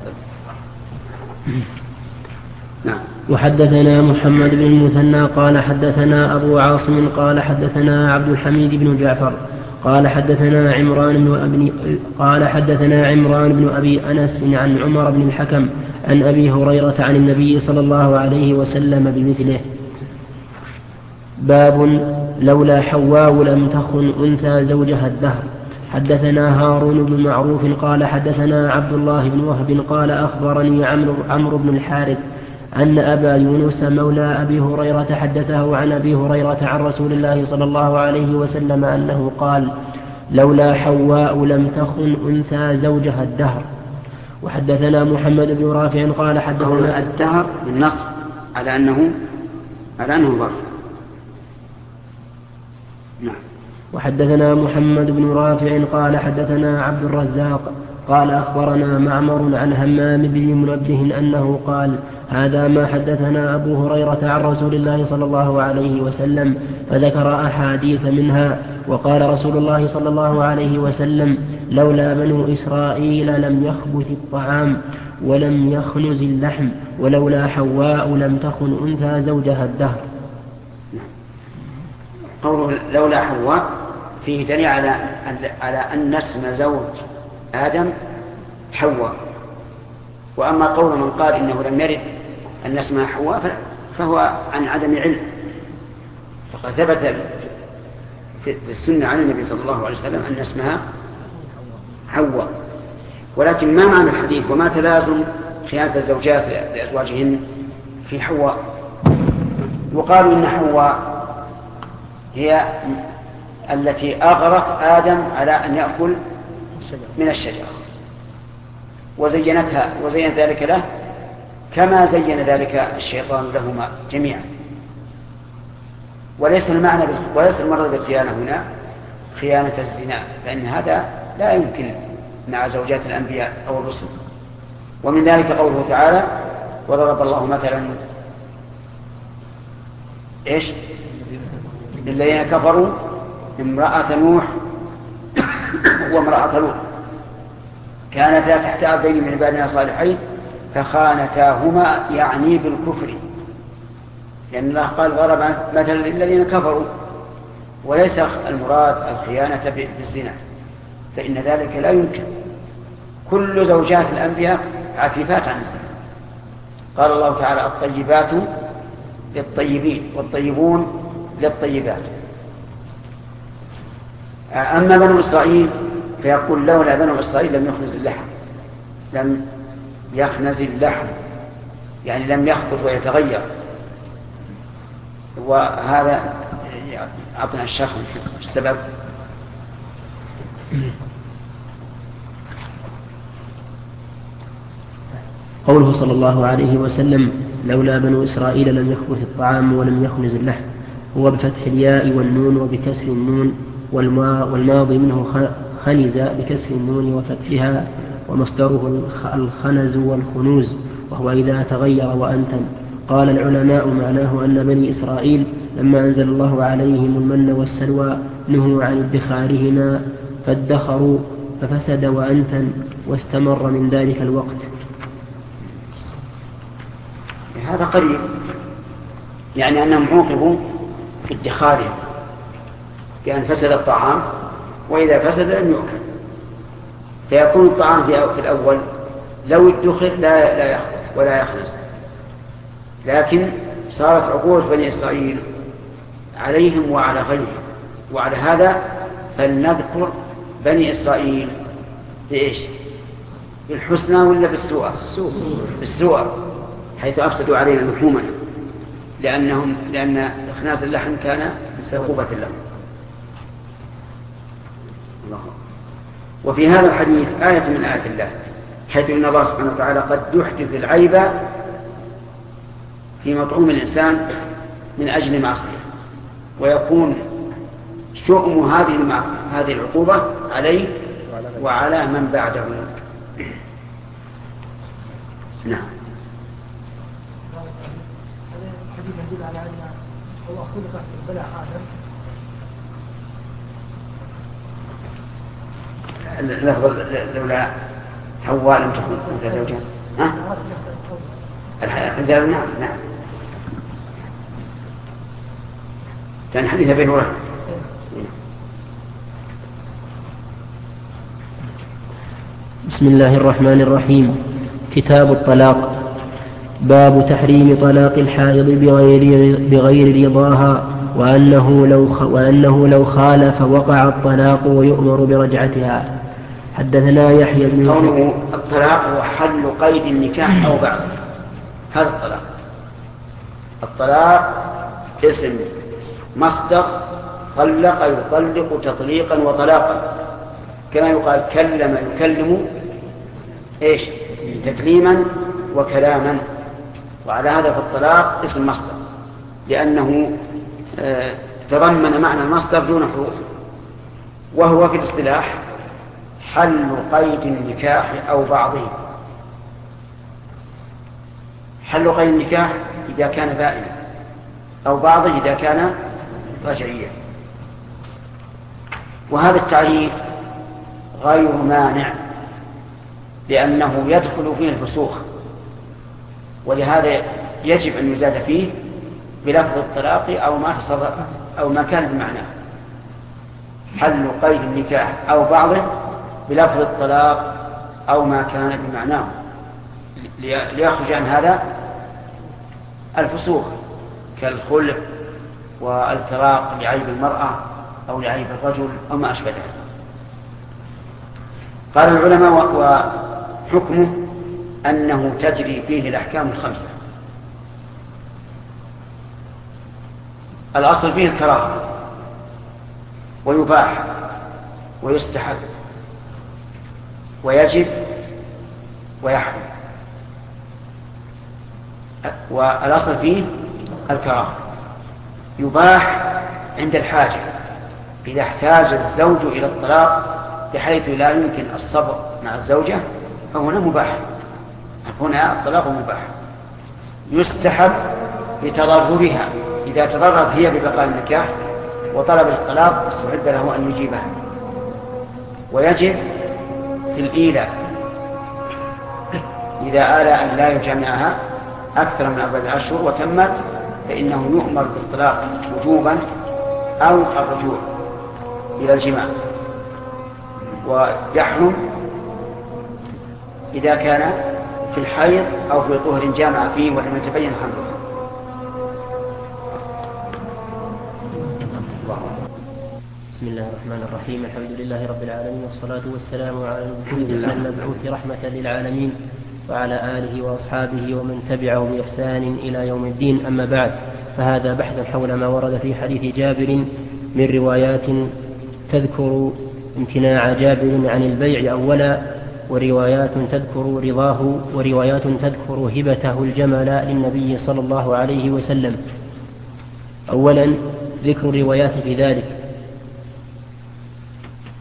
نعم. وحدثنا محمد بن المثنى قال حدثنا أبو عاصم قال حدثنا عبد الحميد بن جعفر قال حدثنا عمران بن أبي قال حدثنا عمران بن أبي أنس عن عمر بن الحكم عن أبي هريرة عن النبي صلى الله عليه وسلم بمثله. باب لولا حواء لم تخن أنثى زوجها الدهر. حدثنا هارون بن معروف قال حدثنا عبد الله بن وهب قال أخبرني عمرو عمرو بن الحارث أن أبا يونس مولى أبي هريرة حدثه عن أبي هريرة عن رسول الله صلى الله عليه وسلم أنه قال لولا حواء لم تخن أنثى زوجها الدهر. وحدثنا محمد بن رافع قال حدثنا الدهر بالنص على أنه على أنه ظرف. نعم. وحدثنا محمد بن رافع قال حدثنا عبد الرزاق قال أخبرنا معمر عن همام بن منبه أنه قال هذا ما حدثنا أبو هريرة عن رسول الله صلى الله عليه وسلم فذكر أحاديث منها. وقال رسول الله صلى الله عليه وسلم لولا بنو إسرائيل لم يخبث الطعام ولم يخنز اللحم ولولا حواء لم تخن أنثى زوجها الدهر. قوله لولا حواء فيه دليل على على أن اسم زوج آدم حواء. وأما قول من قال إنه لم يرد أن اسمها حواء فهو عن عدم علم، فقد ثبت في السنة عن النبي صلى الله عليه وسلم أن اسمها حواء. ولكن ما معنى الحديث وما تلازم خيانة الزوجات لأزواجهن في حواء؟ وقالوا إن حواء هي التي أغرت آدم على أن يأكل من الشجرة وزينتها وزين ذلك له كما زين ذلك الشيطان لهما جميعا. وليس المعنى وليس المرض بالخيانة هنا خيانة الزنا، لأن هذا لا يمكن مع زوجات الأنبياء أو الرسل. ومن ذلك قوله تعالى وضرب الله مثلا إيش للذين كفروا امرأة نوح وامرأة لوط كانتا تحت عبدين من عبادنا صالحين فخانتاهما يعني بالكفر، لأن الله قال ضرب مثلا للذين كفروا وليس المراد الخيانة بالزنا، فإن ذلك لا يمكن. كل زوجات الأنبياء عفيفات عن الزنا. قال الله تعالى الطيبات للطيبين والطيبون للطيبات. أما بنو إسرائيل فيقول لولا بنو إسرائيل لم يخنز اللحم لم يخنز اللحم يعني لم يخبط ويتغير. وهذا أعطنا الشيخ السبب. قوله صلى الله عليه وسلم لولا بنو إسرائيل لم يخبث الطعام ولم يخنز اللحم هو بفتح الياء والنون وبكسر النون والماضي منه خنز بكسر النون وفتحها ومصدره الخنز والخنوز وهو إذا تغير وأنتن. قال العلماء معناه أن بني إسرائيل لما أنزل الله عليهم المن والسلوى نهوا عن ادخارهما فادخروا ففسد وأنتن واستمر من ذلك الوقت. هذا قريب، يعني أنهم عوقبوا في ادخارهم بأن فسد الطعام، وإذا فسد لم يؤكل، فيكون الطعام في الأول لو ادخر لا لا يخلص ولا يخلص، لكن صارت عقوبة بني إسرائيل عليهم وعلى غيرهم. وعلى هذا فلنذكر بني إسرائيل بإيش؟ بالحسنى ولا بالسوء؟ بالسوء، حيث أفسدوا علينا لحومنا، لأنهم لأن إخناس اللحم كان عقوبة لهم. الله. وفي هذا الحديث آية من آيات الله، حيث إن الله سبحانه وتعالى قد يحدث العيب في مطعوم الإنسان من أجل معصية، ويكون شؤم هذه هذه العقوبة عليه وعلى من بعده. نعم. اللفظ لولا حواء لم تكن متزوجا. ها؟ الحديث نعم نعم. كان حديث أبي هريرة. بسم الله الرحمن الرحيم. كتاب الطلاق. باب تحريم طلاق الحائض بغير, بغير رضاها، وأنه لو, وأنه لو خالف وقع الطلاق ويؤمر برجعتها. حدثنا يحيى بن قوله الطلاق هو حل قيد النكاح أو بعد. هذا الطلاق. الطلاق اسم مصدر طلق يطلق تطليقا وطلاقا، كما يقال كلم يكلم ايش؟ تكليما وكلاما. وعلى هذا فالطلاق اسم مصدر، لأنه اه تضمن معنى المصدر دون حروف، وهو في الاصطلاح حل قيد النكاح أو بعضه. حل قيد النكاح إذا كان بائنا، أو بعضه إذا كان رجعيا. وهذا التعريف غير مانع، لأنه يدخل فيه الفسوخ، ولهذا يجب أن يزاد فيه بلفظ الطلاق أو ما تصرف أو ما كان بمعناه. حل قيد النكاح أو بعضه بلفظ الطلاق أو ما كان بمعناه، ليخرج عن هذا الفسوخ كالخلع والفراق لعيب المرأة أو لعيب الرجل أو ما أشبه ذلك. قال العلماء وحكمه أنه تجري فيه الأحكام الخمسة. الأصل فيه الكراهة، ويباح ويستحب ويجب ويحرم. والأصل فيه الكراهة. يباح عند الحاجة، إذا احتاج الزوج إلى الطلاق بحيث لا يمكن الصبر مع الزوجة فهنا مباح، هنا الطلاق مباح. يستحب لتضررها، إذا تضررت هي ببقاء النكاح وطلب الطلاق استحب له أن يجيبها. ويجب في الإيلاء، إذا آلى أن لا يجامعها أكثر من أربعة أشهر وتمت فإنه يؤمر بالطلاق وجوبا أو الرجوع إلى الجماع. ويحرم إذا كان في الحيض أو في طهر جامع فيه ولم يتبين حمله. بسم الله الرحمن الرحيم. الحمد لله رب العالمين، والصلاة والسلام على المبعوث رحمة للعالمين وعلى آله وأصحابه ومن تبعه بإحسان إلى يوم الدين. أما بعد، فهذا بحث حول ما ورد في حديث جابر من روايات تذكر امتناع جابر عن البيع أولا، وروايات تذكر رضاه، وروايات تذكر هبته الجمل للنبي صلى الله عليه وسلم. أولا ذكر الروايات في ذلك.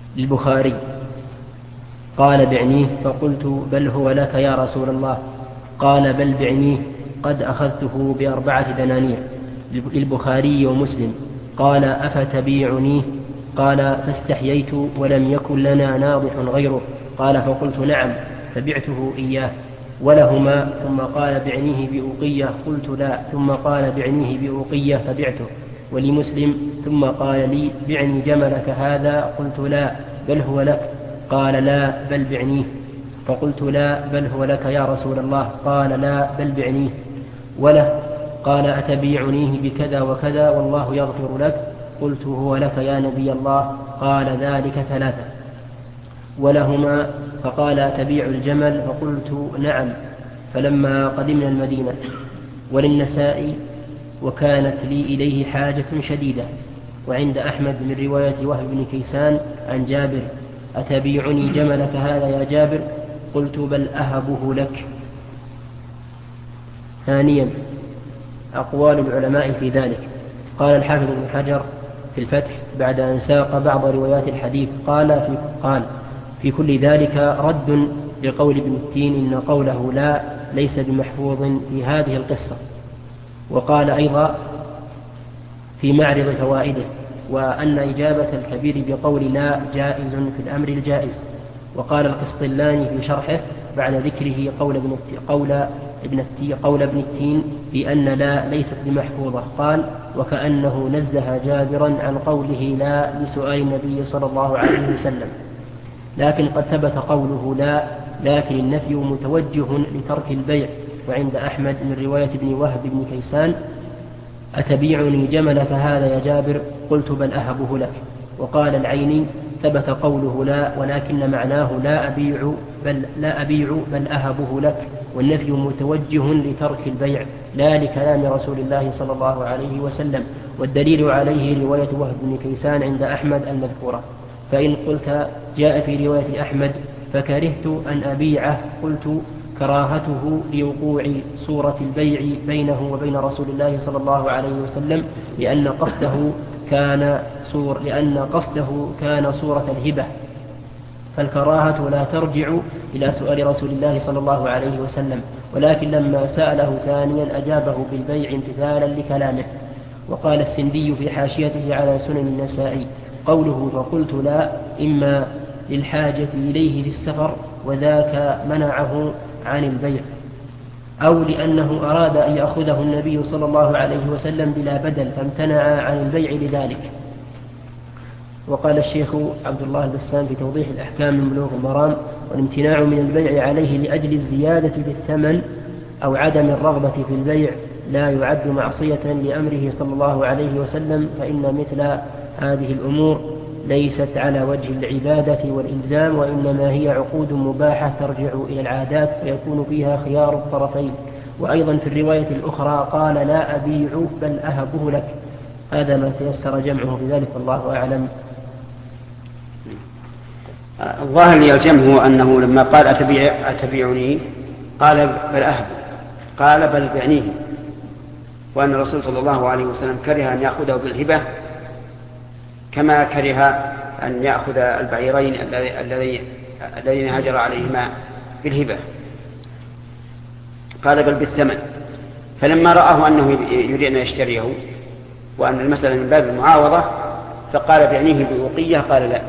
للبخاري قال بعنيه فقلت بل هو لك يا رسول الله، قال بل بعنيه قد أخذته بأربعة دنانير. للبخاري ومسلم. قال أفتبيعنيه؟ قال فاستحييت ولم يكن لنا ناضح غيره. قال فقلت نعم فبعته إياه. ولهما ثم قال بعنيه بأوقية قلت لا ثم قال بعنيه بأوقية فبعته. ولمسلم ثم قال لي بعني جملك هذا قلت لا بل هو لك. قال لا بل بعنيه. فقلت لا بل هو لك يا رسول الله. قال لا بل بعنيه. وله قال أتبيعنيه بكذا وكذا والله يغفر لك. قلت هو لك يا نبي الله. قال ذلك ثلاثة. ولهما فقال أتبيع الجمل؟ فقلت نعم فلما قدمنا المدينة. وللنسائي وكانت لي إليه حاجة شديدة. وعند أحمد من رواية وهب بن كيسان عن جابر أتبيعني جملك هذا يا جابر؟ قلت بل أهبه لك. ثانيا أقوال العلماء في ذلك. قال الحافظ بن حجر في الفتح بعد أن ساق بعض روايات الحديث قال في, قال في كل ذلك رد لقول ابن التين إن قوله لا ليس بمحفوظ في هذه القصة. وقال أيضا في معرض فوائده وأن إجابة الكبير بقول لا جائز في الأمر الجائز. وقال القسطلاني في شرحه بعد ذكره قول ابن قول ابن قول ابن التين بأن لا ليست بمحفوظة قال وكأنه نزه جابرا عن قوله لا لسؤال النبي صلى الله عليه وسلم. لكن قد ثبت قوله لا لكن النفي متوجه لترك البيع. وعند أحمد من رواية ابن وهب بن كيسان أتبيعني جملك هذا يا جابر؟ قلت بل أهبه لك. وقال العيني ثبت قوله لا ولكن معناه لا أبيع بل, لا أبيع بل أهبه لك. والنفي متوجه لترك البيع لا لكلام رسول الله صلى الله عليه وسلم. والدليل عليه رواية وهب بن كيسان عند أحمد المذكورة. فإن قلت جاء في رواية أحمد فكرهت أن أبيعه قلت كراهته لوقوع صورة البيع بينه وبين رسول الله صلى الله عليه وسلم لأن قصده كان صور لأن قصده كان صورة الهبة. فالكراهة لا ترجع إلى سؤال رسول الله صلى الله عليه وسلم. ولكن لما سأله ثانيا أجابه بالبيع امتثالا لكلامه. وقال السندي في حاشيته على سنن النسائي قوله فقلت لا إما للحاجة إليه في السفر وذاك منعه عن البيع أو لأنه أراد أن يأخذه النبي صلى الله عليه وسلم بلا بدل فامتنع عن البيع لذلك. وقال الشيخ عبد الله البسام في توضيح الأحكام من بلوغ المرام والامتناع من البيع عليه لأجل الزيادة في الثمن أو عدم الرغبة في البيع لا يعد معصية لأمره صلى الله عليه وسلم. فإن مثل هذه الأمور ليست على وجه العبادة والإلزام وإنما هي عقود مباحة ترجع إلى العادات فيكون فيها خيار الطرفين. وأيضا في الرواية الأخرى قال لا أبيع بل أهبه لك. هذا ما تيسر جمعه بذلك والله أعلم. الظاهر لي الجمع هو أنه لما قال أتبيع أتبيعني قال بل أهب قال بل بعنيه. وأن الرسول صلى الله عليه وسلم كره أن يأخذه بالهبة كما كره أن يأخذ البعيرين الذين هجر عليهما بالهبة. قال بل بالثمن. فلما رآه أنه يريد أن يشتريه وأن المسألة من باب المعاوضة فقال بعنيه بأوقية قال لا.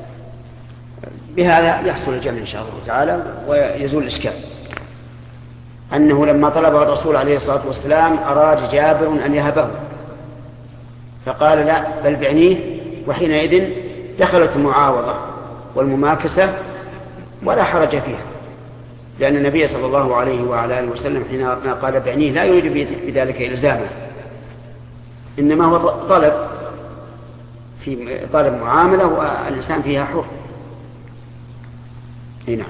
بهذا يحصل الجمع إن شاء الله تعالى ويزول الإشكال. أنه لما طلب الرسول عليه الصلاة والسلام أراد جابر أن يهبه فقال لا بل بعنيه. وحينئذ دخلت المعاوضة والمماكسة ولا حرج فيها لأن النبي صلى الله عليه وعلى آله وسلم حين قال بعنيه لا يريد بذلك إلزامه إنما هو طلب في طالب معاملة والإنسان فيها حر. هنا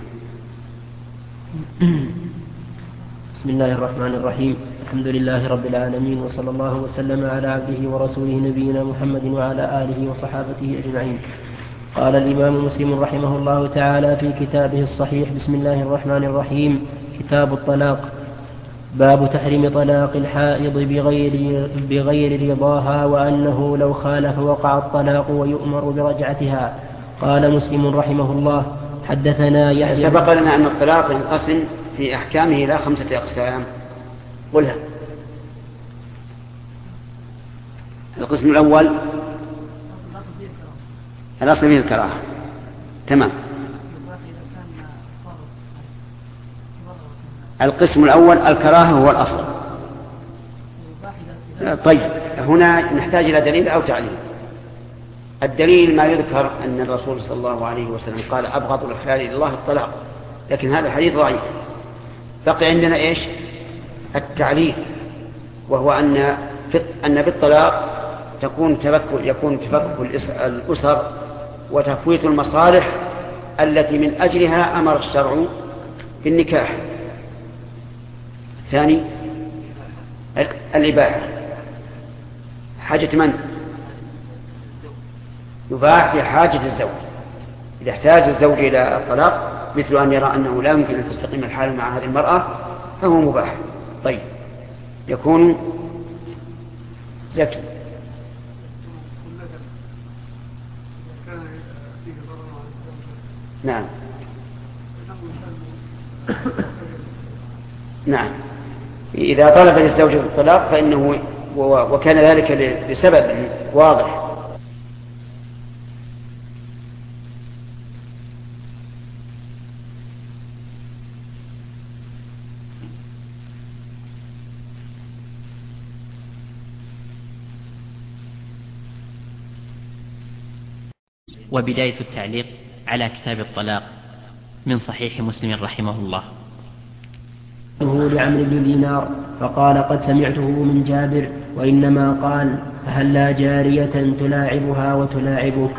بسم الله الرحمن الرحيم. الحمد لله رب العالمين وصلى الله وسلم على عبده ورسوله نبينا محمد وعلى آله وصحابته أجمعين. قال الإمام مسلم رحمه الله تعالى في كتابه الصحيح بسم الله الرحمن الرحيم كتاب الطلاق. باب تحريم طلاق الحائض بغير, بغير رضاها وأنه لو خالف وقع الطلاق ويؤمر برجعتها. قال مسلم رحمه الله حدثنا يحيى. سبق لنا أن الطلاق ينقسم في أحكامه إلى خمسة أقسام. قلها. القسم الأول الأصل فيه الكراهة. تمام. القسم الأول الكراهة هو الأصل. طيب هنا نحتاج إلى دليل أو تعليل. الدليل ما يذكر أن الرسول صلى الله عليه وسلم قال أبغض الحلال إلى الله الطلاق، لكن هذا الحديث ضعيف. بقي عندنا إيش؟ التعليل، وهو أن أن بالطلاق تكون تفكك يكون تفكك الأسر وتفويت المصالح التي من أجلها أمر الشرع بالنكاح. ثاني الإباحة. حاجة من؟ يباح في حاجة الزوج. إذا احتاج الزوج إلى الطلاق مثل أن يرى أنه لا يمكن أن تستقيم الحال مع هذه المرأة فهو مباح. طيب يكون زكي. نعم نعم إذا طلب للزوج الطلاق فإنه وكان ذلك لسبب واضح. وبداية التعليق على كتاب الطلاق من صحيح مسلم رحمه الله. لعمرو بن دينار فقال قد سمعته من جابر وإنما قال هل لا جارية تلاعبها وتلاعبك.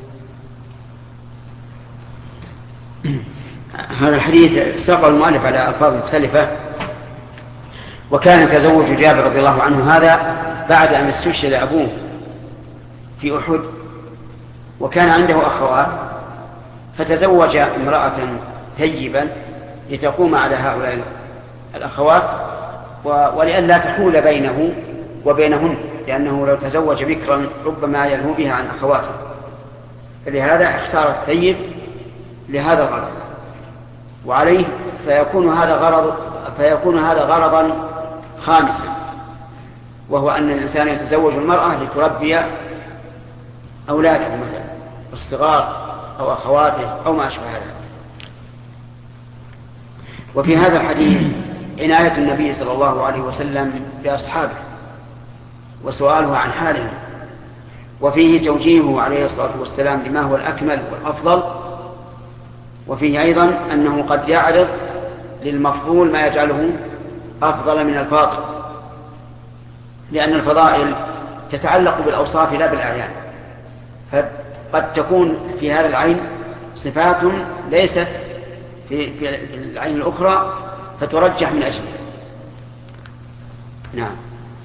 هذا الحديث ساق المؤلف على ألفاظ مختلفة. وكان تزوج جابر رضي الله عنه هذا بعد أن استشهد أبوه في أحد، وكان عنده أخوات فتزوج امرأة ثيبا لتقوم على هؤلاء الأخوات ولئلا تحول بينه وبينهن، لأنه لو تزوج بكرا ربما يلهو بها عن أخواته، فلهذا اختار الثيب لهذا الغرض. وعليه فيكون هذا غرض فيكون هذا غرضا خامسا، وهو أن الإنسان يتزوج المرأة لتربي أولاده مثلا الصغار أو أخواته أو ما أشبه ذلك. وفي هذا الحديث عناية النبي صلى الله عليه وسلم بأصحابه وسؤاله عن حالهم، وفيه توجيهه عليه الصلاة والسلام لما هو الأكمل والأفضل، وفيه أيضا أنه قد يعرض للمفضول ما يجعله أفضل من الفاضل، لأن الفضائل تتعلق بالأوصاف لا بالأعيان، فقد تكون في هذا العين صفات ليست في, في العين الأخرى فترجح من أجلها. نعم.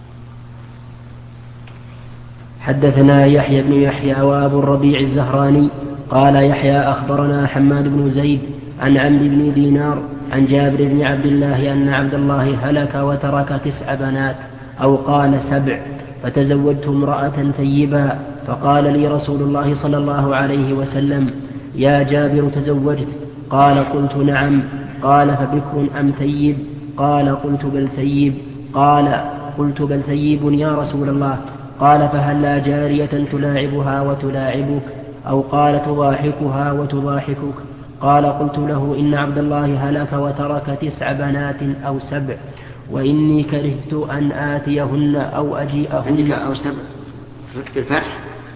حدثنا يحيى بن يحيى وأبو الربيع الزهراني قال يحيى أخبرنا حماد بن زيد عن عمرو بن دينار عن جابر بن عبد الله أن عبد الله هلك وترك تسع بنات أو قال سبع، فتزوجت امرأة ثيبا، فقال لي رسول الله صلى الله عليه وسلم يا جابر تزوجت؟ قال قلت نعم. قال فبكر أم ثيب؟ قال قلت بل ثيب. قال قلت بل ثيب يا رسول الله. قال فهل لا جارية تلاعبها وتلاعبك؟ أو قال تضاحكها وتضاحكك؟ قال قلت له إن عبد الله هلك وترك تسع بنات أو سبع، وإني كرهت أن آتيهن أو أجيئهن. أو سبع في الفتح؟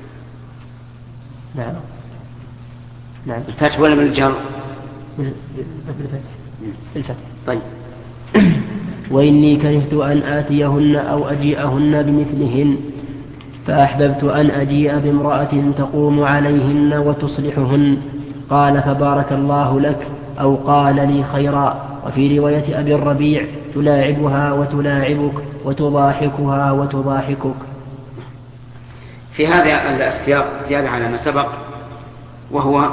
نعم نعم الفتح ولا من الجر؟ بالفتح. الفتح. طيب. وإني كرهت أن آتيهن أو أجيئهن بمثلهن، فأحببت أن أجيء بامرأة تقوم عليهن وتصلحهن. قال فبارك الله لك، أو قال لي خيرا. وفي رواية أبي الربيع تلاعبها وتلاعبك وتضاحكها وتضاحكك. في هذا السياق زيادة على ما سبق، وهو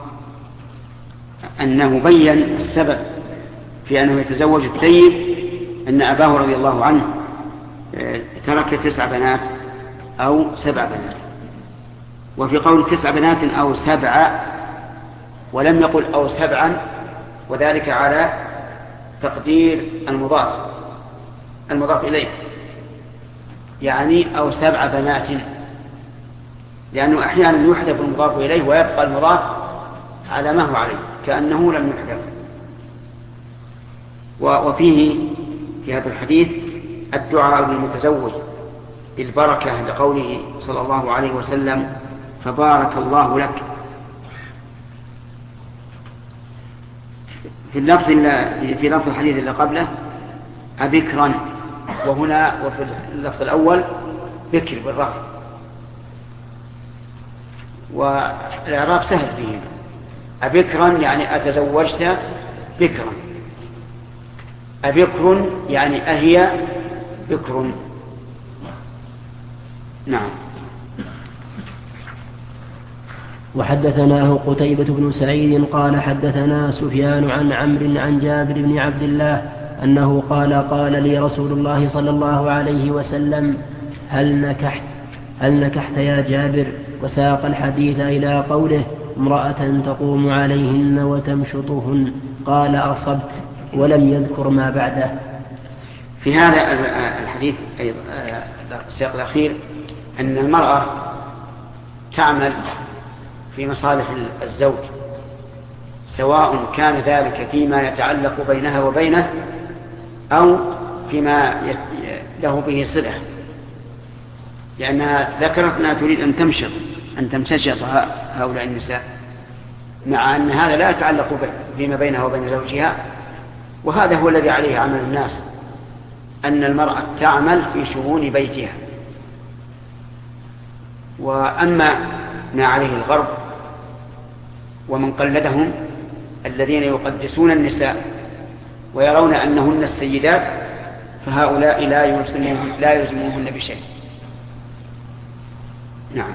أنه بين السبب في أنه يتزوج الثيب أن أباه رضي الله عنه ترك تسع بنات أو سبع بنات. وفي قول تسع بنات أو سبع ولم يقل أو سبعا، وذلك على تقدير المضاف المضاف إليه، يعني أو سبع بنات، لأنه أحيانا يحذف المضاف إليه ويبقى المضاف على ما هو عليه كأنه لم يحذف. وفيه في هذا الحديث الدعاء للمتزوج بالبركة لقوله صلى الله عليه وسلم فبارك الله لك. في اللفظ في لفظ الحديث اللي قبله أبكرا، وهنا وفي اللفظ الأول بكر بالرفع، والإعراب سهل فيه. أبكرا يعني أتزوجت بكرا، أبكر يعني أهي بكر. نعم. وحدثناه قتيبة بن سعيد قال حدثنا سفيان عن عمرو عن جابر بن عبد الله أنه قال قال لي رسول الله صلى الله عليه وسلم هل نكحت هل نكحت يا جابر، وساق الحديث إلى قوله امرأة تقوم عليهن وتمشطهن، قال أصبت، ولم يذكر ما بعده. في هذا الحديث أيضا السياق الأخير أن المرأة تعمل في مصالح الزوج، سواء كان ذلك فيما يتعلق بينها وبينه أو فيما له به صلة، لأنها ذكرت أنها تريد أن تمشط أن تمتشط هؤلاء النساء، مع أن هذا لا يتعلق فيما بينها وبين زوجها. وهذا هو الذي عليه عمل الناس، أن المرأة تعمل في شؤون بيتها. وأما ما عليه الغرب ومن قلدهم الذين يقدسون النساء ويرون أنهن السيدات، فهؤلاء لا يلزمون لا يلزموهن بشيء. نعم.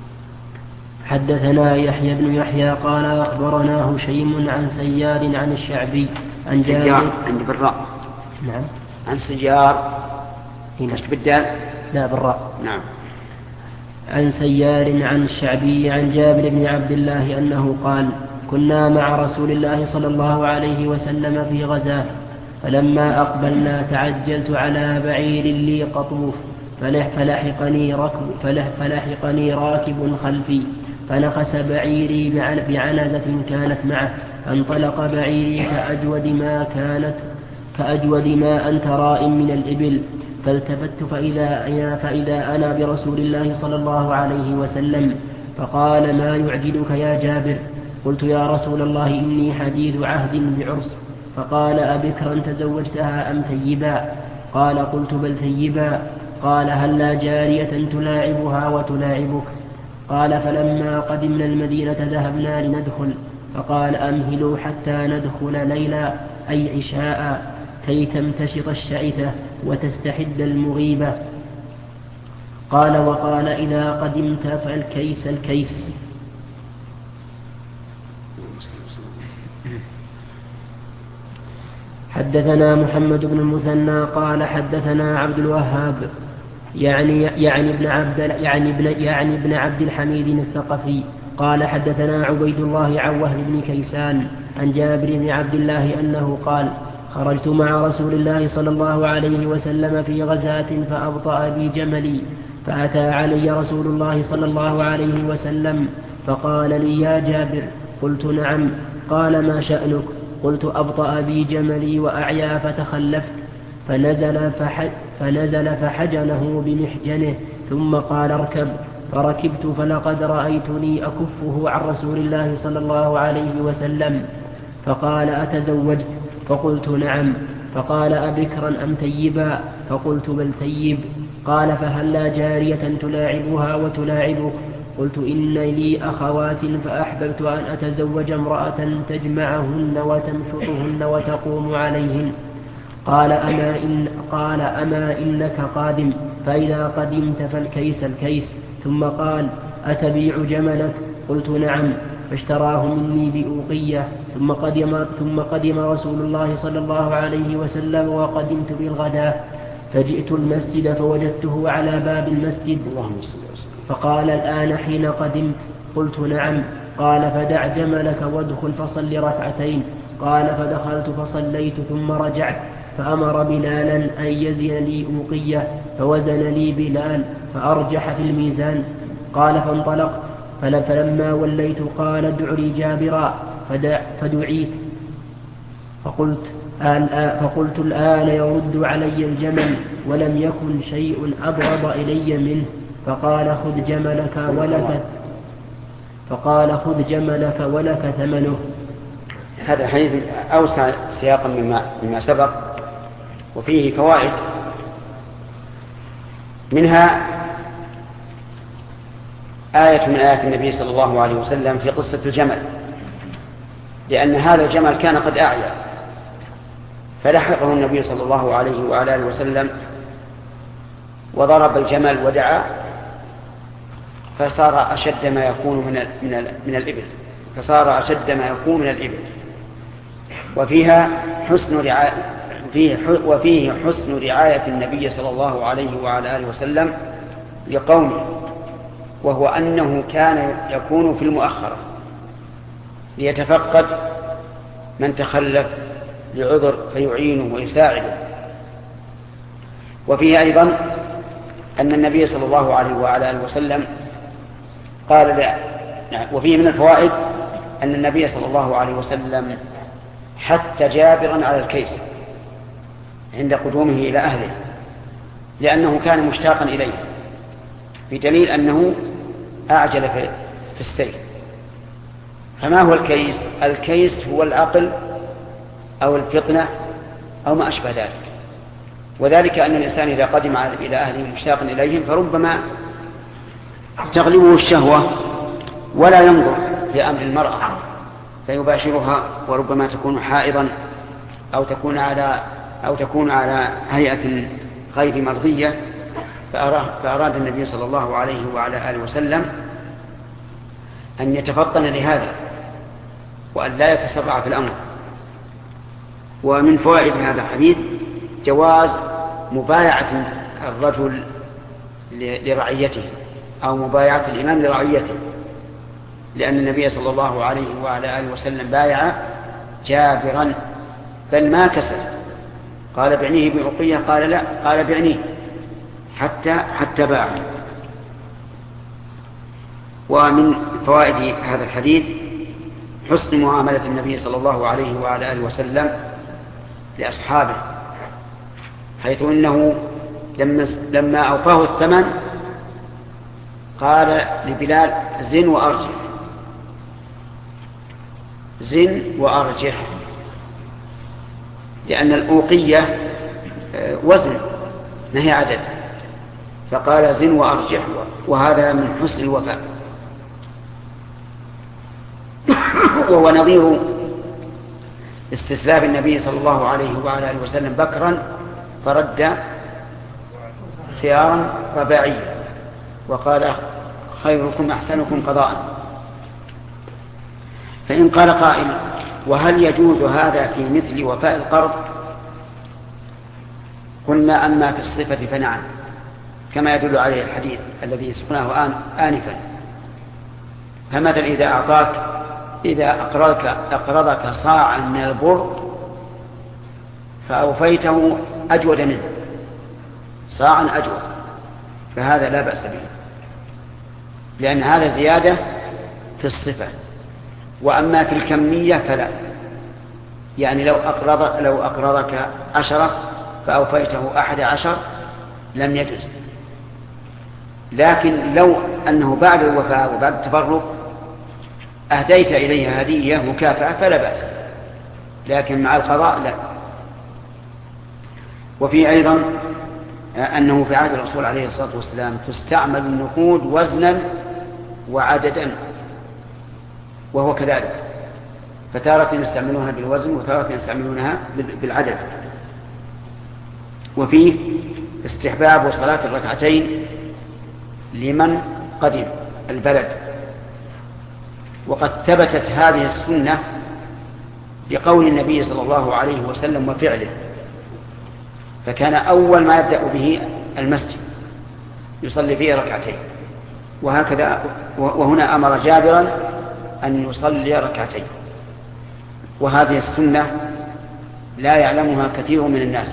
حدثنا يحيى بن يحيى قال أخبرنا هشيم عن سيار عن الشعبي عن جابر عند بالراء. نعم. عن سيار مش بالدال؟ لا بالراء. نعم. عن سيار عن الشعبي عن جابر بن عبد الله أنه قال كنا مع رسول الله صلى الله عليه وسلم في غزاة، فلما أقبلنا تعجلت على بعير لي قطوف، فلحقني, ركب فلحقني راكب خلفي، فنخس بعيري بعنزة كانت معه، فانطلق بعيري كأجود ما كانت كأجود ما أنت راء من الإبل، فالتفت فإذا أنا, فإذا أنا برسول الله صلى الله عليه وسلم، فقال ما يعجلك يا جابر؟ قلت يا رسول الله إني حديث عهد بعرس. فقال أبكرا تزوجتها أم ثيبا؟ قال قلت بل ثيبا. قال هل لا جارية تلاعبها وتلاعبك؟ قال فلما قدمنا المدينة ذهبنا لندخل، فقال أمهلوا حتى ندخل ليلا أي عشاء كي تمتشط الشعثة وتستحد المغيبة. قال وقال إذا قدمت فالكيس الكيس. حدثنا محمد بن المثنى قال حدثنا عبد الوهاب يعني يعني ابن عبد يعني ابن يعني ابن عبد الحميد الثقفي قال حدثنا عبيد الله عن وهب بن كيسان عن جابر بن عبد الله أنه قال خرجت مع رسول الله صلى الله عليه وسلم في غزاة فأبطأ بي جملي، فأتى علي رسول الله صلى الله عليه وسلم فقال لي يا جابر؟ قلت نعم. قال ما شأنك؟ قلت أبطأ بي جملي وأعيا فتخلفت، فنزل, فحج فنزل فحجنه بمحجنه ثم قال اركب، فركبت فلقد رأيتني أكفه عن رسول الله صلى الله عليه وسلم. فقال أتزوجت؟ فقلت نعم. فقال أبكرا أم ثيبا؟ فقلت بل ثيب. قال فهل لا جارية تلاعبها وتلاعبك؟ قلت إن لي أخوات فأحببت أن أتزوج امرأة تجمعهن وتمشطهن وتقوم عليهن. قال أما, إن قال أما إنك قادم؟ فإذا قدمت فالكيس الكيس. ثم قال أتبيع جملك؟ قلت نعم. فاشتراه مني بأوقية. ثم قدم, ثم قدم رسول الله صلى الله عليه وسلم وقدمت بالغداة، فجئت المسجد فوجدته على باب المسجد، فقال الآن حين قدمت؟ قلت نعم. قال فدع جملك وادخل فصل ركعتين. قال فدخلت فصليت ثم رجعت فأمر بلالا أن يزن لي أوقية فوزن لي بلال فأرجح في الميزان. قال فانطلق فلما وليت قال ادع لي جابرا فدعيت فقلت الآن, فقلت الآن يرد علي الجمل ولم يكن شيء أبغض إلي منه. فقال خذ جملك ولك فقال خذ جملك ولك ثمنه. هذا حديث أوسع سياقا مما, مما سبق وفيه فوائد، منها آية من آيات النبي صلى الله عليه وسلم في قصة الجمل، لأن هذا الجمل كان قد أعيا فلحقه النبي صلى الله عليه وعلى آله وسلم وضرب الجمل ودعا فصار أشد ما يكون من من من الإبل فصار أشد ما يكون من الإبل. وفيها حسن رعاية فيه وفيه حسن رعاية النبي صلى الله عليه وعلى آله وسلم لقومه، وهو أنه كان يكون في المؤخرة ليتفقد من تخلف لعذر فيعينه ويساعده. وفيه أيضا أن النبي صلى الله عليه وعلى آله وسلم قال لا. وفيه من الفوائد أن النبي صلى الله عليه وسلم حتى جابرا على الكيس عند قدومه إلى أهله لأنه كان مشتاقا إليه، بدليل أنه أعجل في السير. فما هو الكيس؟ الكيس هو العقل أو الفطنة أو ما أشبه ذلك، وذلك أن الإنسان إذا قدم إلى أهله مشتاقا إليهم فربما تغلبه الشهوة ولا ينظر في أمر المرأة فيباشرها، وربما تكون حائضا أو تكون على أو تكون على هيئة غير مرضية. فأراد النبي صلى الله عليه وعلى آله وسلم أن يتفطن لهذا وأن لا يتسرع في الأمر. ومن فوائد هذا الحديث جواز مبايعة الرجل لرعيته أو مبايعة الإمام لرعيته، لأن النبي صلى الله عليه وعلى آله وسلم بايع جابرا بل ما كسر، قال بعنيه بأوقية قال لا، قال بعنيه حتى حتى باع. ومن فوائد هذا الحديث حسن معاملة النبي صلى الله عليه وعلى آله وسلم لأصحابه، حيث إنه لما, لما أوفاه الثمن قال لبلال زن وأرجح زن وأرجح، لأن الأوقية وزن ما هي عدد، فقال زن وأرجح، وهذا من حسن الوفاء. وهو نظير استسلام النبي صلى الله عليه وعلى آله وسلم بكرا فرد خيارا رباعيا وقال خيركم أحسنكم قضاء. فإن قال قائل وهل يجوز هذا في مثل وفاء القرض؟ قلنا أما في الصفة فنعم، كما يدل عليه الحديث الذي سقناه آن آنفا. فمثل إذا أعطاك إذا أقرضك, أقرضك صاعا من البر فأوفيته أجود منه صاعا أجود، فهذا لا بأس به، لأن هذا زيادة في الصفة. وأما في الكمية فلا، يعني لو أقرض لو أقرضك عشرة فأوفيته أحد عشر لم يجوز، لكن لو أنه بعد الوفاء وبعد التفرق أهديت إليه هدية مكافأة فلا بأس، لكن مع القضاء لا. وفي أيضا أنه في عهد الرسول عليه الصلاة والسلام تستعمل النقود وزنا وعددا، وهو كذلك، فتارة يستعملونها بالوزن وتارة يستعملونها بالعدد. وفيه استحباب صلاة الركعتين لمن قدم البلد، وقد ثبتت هذه السنة بقول النبي صلى الله عليه وسلم وفعله، فكان أول ما يبدأ به المسجد يصلي فيه ركعتين، وهكذا وهنا أمر جابرا أن يصلي ركعتين. وهذه السنة لا يعلمها كثير من الناس.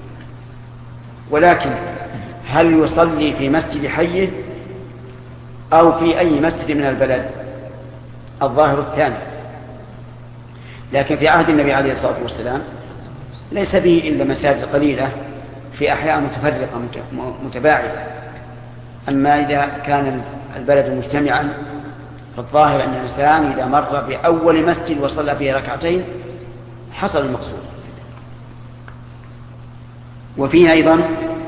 ولكن هل يصلي في مسجد حيه أو في أي مسجد من البلد؟ الظاهر الثاني. لكن في عهد النبي عليه الصلاة والسلام ليس به إلا مساجد قليلة في أحياء متفرقة متباعدة. أما إذا كان البلد مجتمعا فالظاهر أن الإنسان إذا مر بأول مسجد وصلى فيه ركعتين حصل المقصود. وفيه أيضا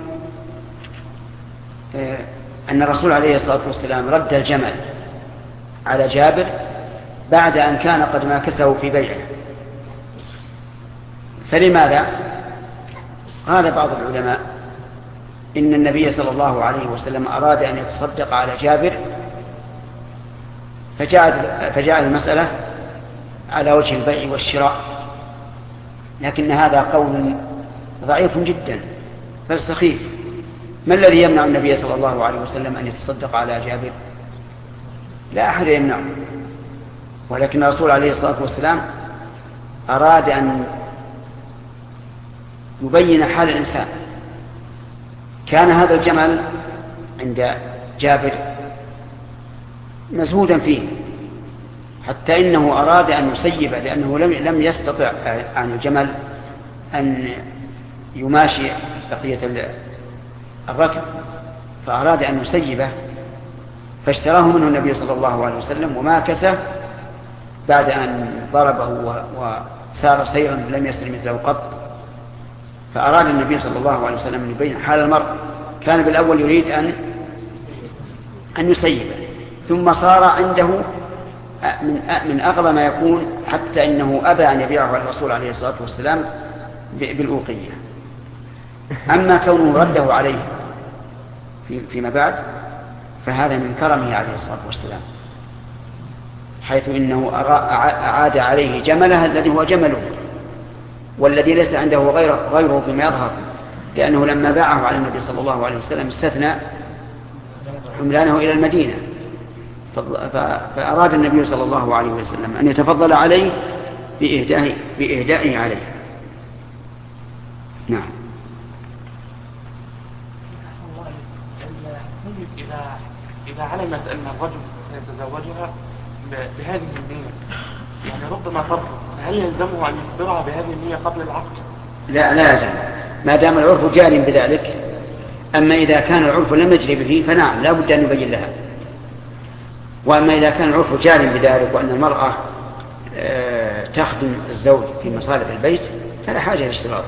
أن الرسول عليه الصلاة والسلام رد الجمل على جابر بعد أن كان قد ماكسه في بيعه. فلماذا؟ قال بعض العلماء إن النبي صلى الله عليه وسلم أراد أن يتصدق على جابر فجعل المسألة على وجه البيع والشراء، لكن هذا قول ضعيف جدا بل سخيف. ما الذي يمنع النبي صلى الله عليه وسلم أن يتصدق على جابر؟ لا أحد يمنعه، ولكن الرسول عليه الصلاة والسلام أراد أن يبين حال الإنسان. كان هذا الجمل عند جابر مزهودا فيه حتى إنه أراد أن يسيبه، لأنه لم يستطع عن الجمل أن يماشي بقية الركب، فأراد أن يسيبه فاشتراه منه النبي صلى الله عليه وسلم وماكسه بعد أن ضربه وسار سيرا لم يسر مثله قط. فأراد النبي صلى الله عليه وسلم أن يبين حال المرء. كان بالأول يريد أن أن يسيبه، ثم صار عنده من من أغلى ما يكون حتى إنه أبى أن يبيعه الرسول عليه الصلاة والسلام بالأوقية. أما كونه رده عليه فيما بعد فهذا من كرمه عليه الصلاة والسلام، حيث إنه أعاد عليه جمله الذي هو جمله والذي ليس عنده غيره, غيره فيما يظهر، لأنه لما باعه على النبي صلى الله عليه وسلم استثنى حملانه إلى المدينة، فأراد النبي صلى الله عليه وسلم أن يتفضل عليه بإهدائه, بإهدائه عليه. نعم. إذا إذا علمت أن الرجل سيتزوجها بهذه النية، يعني ربما ترفض، هل يلزمه أن يخبرها بهذه النية قبل العقد؟ لا لا يلزم، ما دام العرف جار بذلك. أما إذا كان العرف لم يجري به فنعم لا بد أن يبين لها. وأما إذا كان العرف جار بذلك وأن المرأة تخدم الزوج في مصالح البيت فلا حاجة للاشتراط.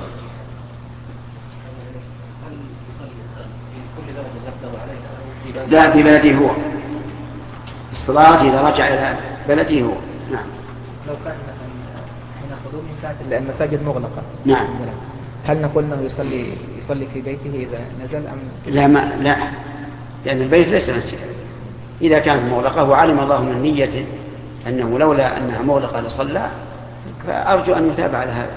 لا ببلده هو الصلاة إذا رجع إلى بلده هو. نعم. لو كان حين خروج كانت المساجد مغلقة، نعم، هل نقول أنه يصلي يصلي في بيته إذا نزل أم لا؟ ما لا، لأن البيت ليس مسجدا. إذا كانت مغلقة وعلم الله من نيته أنه لولا أنها مغلقة لصلى، فأرجو أن يتابع على هذا.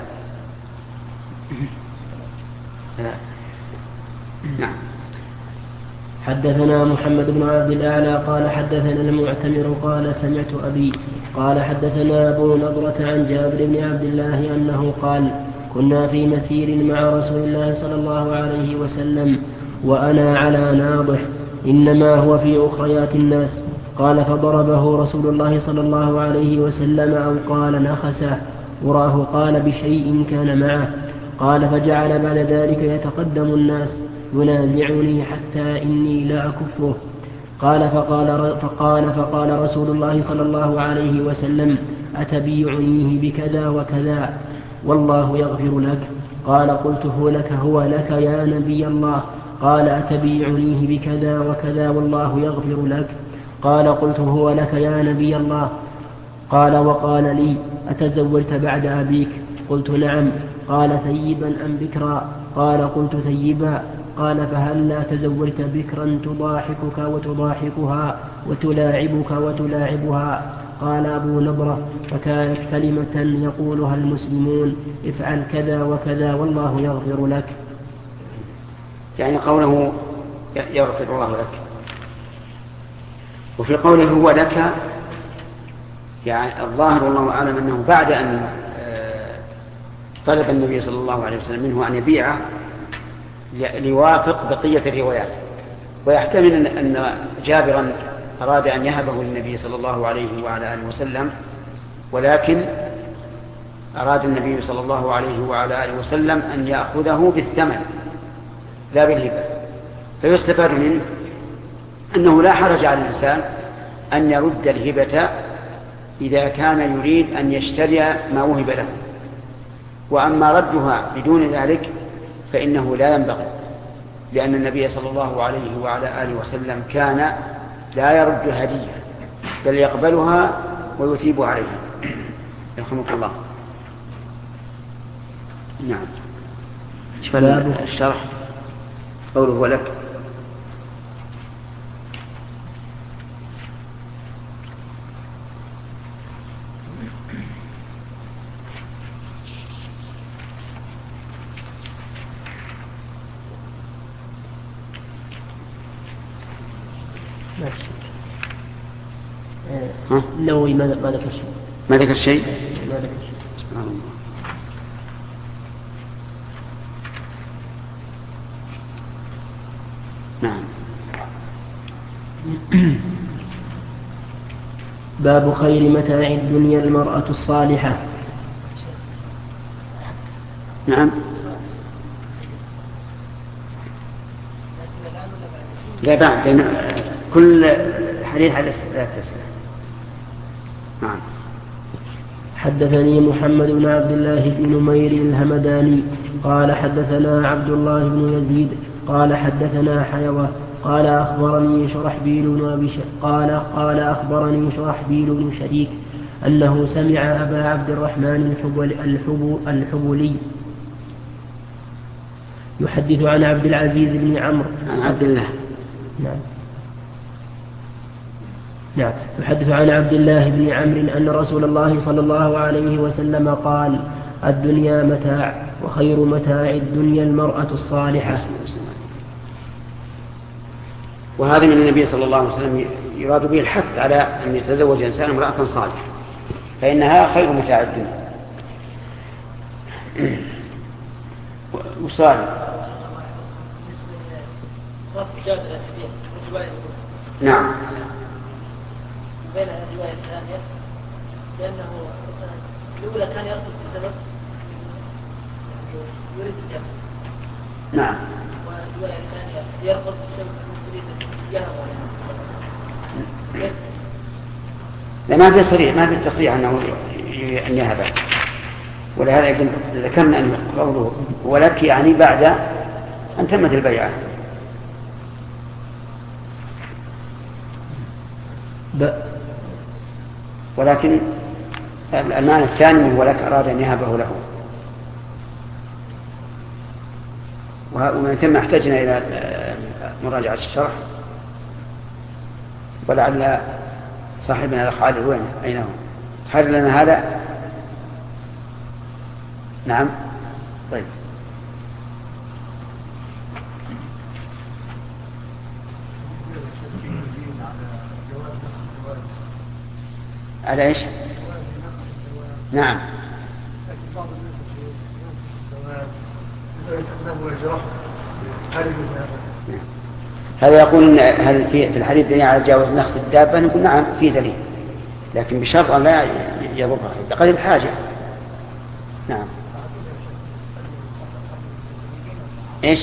نعم. حدثنا محمد بن عبد الأعلى قال حدثنا المعتمر قال سمعت أبي قال حدثنا أبو نضرة عن جابر بن عبد الله أنه قال كنا في مسير مع رسول الله صلى الله عليه وسلم وأنا على ناضح إنما هو في أخريات الناس. قال فضربه رسول الله صلى الله عليه وسلم أو قال نخسه، وراه قال بشيء كان معه. قال فجعل بعد ذلك يتقدم الناس ينازعني حتى إني لا أكفه. قال فقال, فقال فقال رسول الله صلى الله عليه وسلم أتبيعنيه بكذا وكذا والله يغفر لك؟ قال قلت هو لك هو لك يا نبي الله. قال أتبيعنيه بكذا وكذا والله يغفر لك؟ قال قلت هو لك يا نبي الله. قال وقال لي أتزوجت بعد أبيك؟ قلت نعم. قال ثيبا أم بكرا؟ قال قلت ثيبا. قال فهل لا تزوجت بكرا تضاحكك وتضاحكها وتلاعبك وتلاعبها؟ قال أبو نضرة فكانت كلمة يقولها المسلمون افعل كذا وكذا والله يغفر لك. يعني قوله يغفر الله لك، وفي قوله هو لك يعني الظاهر والله أعلم أنه بعد أن طلب النبي صلى الله عليه وسلم منه أن يبيعه ليوافق بقية الروايات. ويحتمل أن جابرا أراد أن يهبه للنبي صلى الله عليه وعلى آله وسلم، ولكن أراد النبي صلى الله عليه وعلى آله وسلم أن يأخذه بالثمن لا بالهبة. فيستفاد منه أنه لا حرج على الإنسان أن يرد الهبة إذا كان يريد أن يشتري ما وهب له، وأما ردها بدون ذلك فإنه لا ينبغي، لأن النبي صلى الله عليه وعلى آله وسلم كان لا يرد هدية بل يقبلها ويثيب عليها. يرحمك الله. نعم. الشرح قوله ولك. النووي ما ذكر شيء. ما ذكر شيء؟ ما ذكر شيء. سبحان الله. نعم. باب خير متاع الدنيا المرأة الصالحة. نعم. لا بعد كل حديث على ثلاث أسئلة. نعم. حدثني محمد بن عبد الله بن نمير الهمداني قال حدثنا عبد الله بن يزيد قال حدثنا حيوة قال أخبرني شرحبيل بن أبي ش... قال قال أخبرني شرحبيل بن شريك أنه سمع أبا عبد الرحمن الحبل... الحب... الحبلي يحدث عن عبد العزيز بن عمرو عن عبد الله. نعم. نعم. يحدث عن عبد الله بن عمرو أن رسول الله صلى الله عليه وسلم قال: الدنيا متاع، وخير متاع الدنيا المرأة الصالحة. وهذا من النبي صلى الله عليه وسلم يراد به الحث على أن يتزوج الإنسان امرأة صالحة، فإنها خير متاع الدنيا. وصالح. نعم. بين الرواية الثانية لأنه الأولى كان يرفض بسبب يريد الجنة. نعم. والرواية الثانية يرفض بسبب يريد الجنة. لا، ما في صريح، ما في تصريح أنه أن يهبه، ولهذا يقول ذكرنا أن قوله ولك يعني بعد أن تمت البيعة. ولكن المعنى الثاني من ولك أراد أن يهبه له، ومن ثم احتجنا إلى مراجعة الشرح، ولعل صاحبنا الأخ علي وين أين هو حر لنا هذا. نعم. طيب. على ايش؟ نعم. هذا يقول هل في الحديث دليل على جواز نخس الدابة؟ نقول نعم في دليل، لكن بشرط أن لا يضرها بقدر الحاجة. نعم. ايش؟